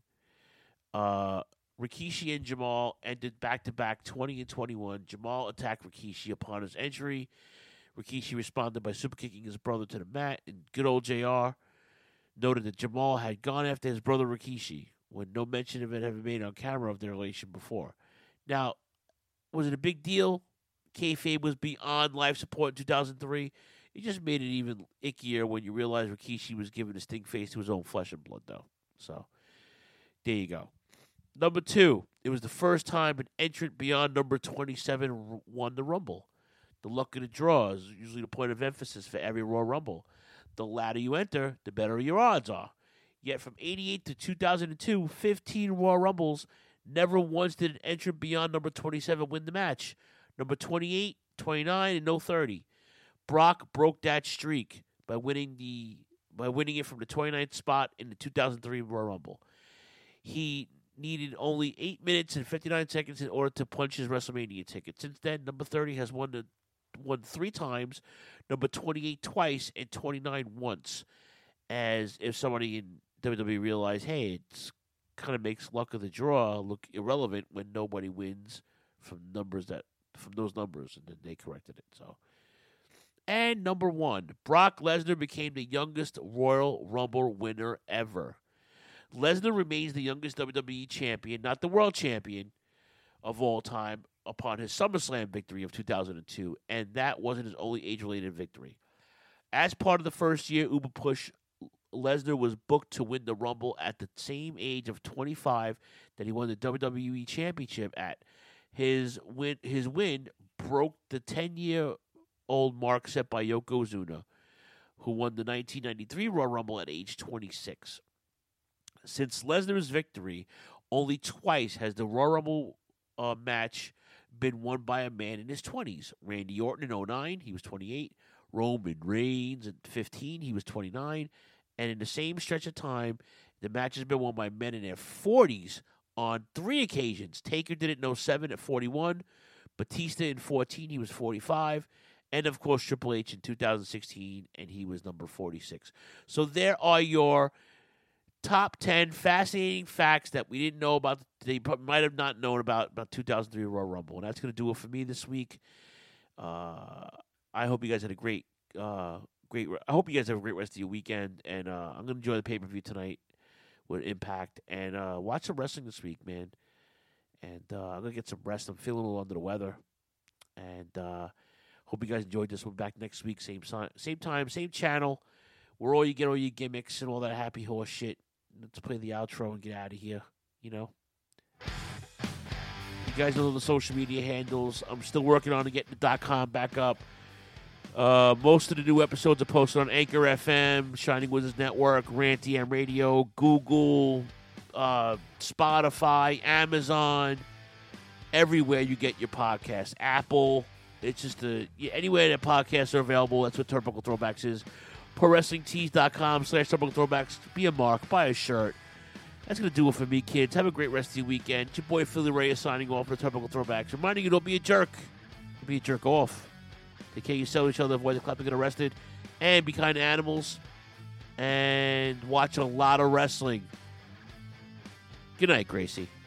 Uh, Rikishi and Jamal ended back-to-back twenty and twenty-one. Jamal attacked Rikishi upon his entry. Rikishi responded by superkicking his brother to the mat, and good old J R noted that Jamal had gone after his brother Rikishi when no mention of it had been made on camera of their relation before. Now, was it a big deal? Kayfabe was beyond life support in two thousand three. It just made it even ickier when you realize Rikishi was giving a stink face to his own flesh and blood, though. So, there you go. Number two, it was the first time an entrant beyond number twenty-seven won the Rumble. The luck of the draw is usually the point of emphasis for every Royal Rumble. The latter you enter, the better your odds are. Yet from eighty-eight to two thousand two, fifteen Royal Rumbles, never once did an entrant beyond number twenty-seven win the match. Number twenty-eight, twenty-nine, and no thirty. Brock broke that streak by winning the by winning it from the twenty-ninth spot in the two thousand three Royal Rumble. He needed only eight minutes and fifty-nine seconds in order to punch his WrestleMania ticket. Since then, number thirty has won the won three times, number twenty-eight twice, and twenty-nine once. As if somebody in W W E realized, hey, it's kind of makes luck of the draw look irrelevant when nobody wins from numbers that from those numbers, and then they corrected it. So, and number one, Brock Lesnar became the youngest Royal Rumble winner ever. Lesnar remains the youngest W W E champion, not the world champion of all time, upon his SummerSlam victory of two thousand two, and that wasn't his only age-related victory. As part of the first year Uber push, Lesnar was booked to win the Rumble at the same age of twenty-five that he won the W W E Championship at. His win, his win broke the ten-year-old mark set by Yokozuna, who won the nineteen ninety-three Royal Rumble at age twenty-six. Since Lesnar's victory, only twice has the Royal Rumble uh, match been won by a man in his twenties. Randy Orton in oh nine, he was twenty-eight. Roman Reigns in fifteen, he was twenty-nine. And in the same stretch of time, the match has been won by men in their forties on three occasions. Taker did it in oh seven at forty-one. Batista in fourteen, he was forty-five. And, of course, Triple H in two thousand sixteen, and he was number forty-six. So there are your top ten fascinating facts that we didn't know about, they might have not known about, about two thousand three Royal Rumble. And that's going to do it for me this week. Uh, I hope you guys had a great, uh, great, I hope you guys have a great rest of your weekend. And uh, I'm going to enjoy the pay-per-view tonight with Impact. And uh, watch some wrestling this week, man. And uh, I'm going to get some rest. I'm feeling a little under the weather. And uh, hope you guys enjoyed this. We'll be back next week, same, same time, same channel, where all you get all your gimmicks and all that happy horse shit. Let's play the outro and get out of here, you know. You guys know the social media handles. I'm still working on getting the .com back up. Uh, most of the new episodes are posted on Anchor F M, Shining Wizards Network, Rant E M Radio, Google, uh, Spotify, Amazon, everywhere you get your podcast. Apple. It's just a, yeah, anywhere that podcasts are available, that's what Turnbuckle Throwbacks is. ProWrestlingTees.com slash Turnbuckle Throwbacks. Be a mark. Buy a shirt. That's going to do it for me, kids. Have a great rest of your weekend. It's your boy Philly Ray is signing off for Turnbuckle Throwbacks. Reminding you, don't be a jerk. Don't be a jerk off. Take care of yourself, each other, avoid the clapping, get arrested. And be kind to animals. And watch a lot of wrestling. Good night, Gracie.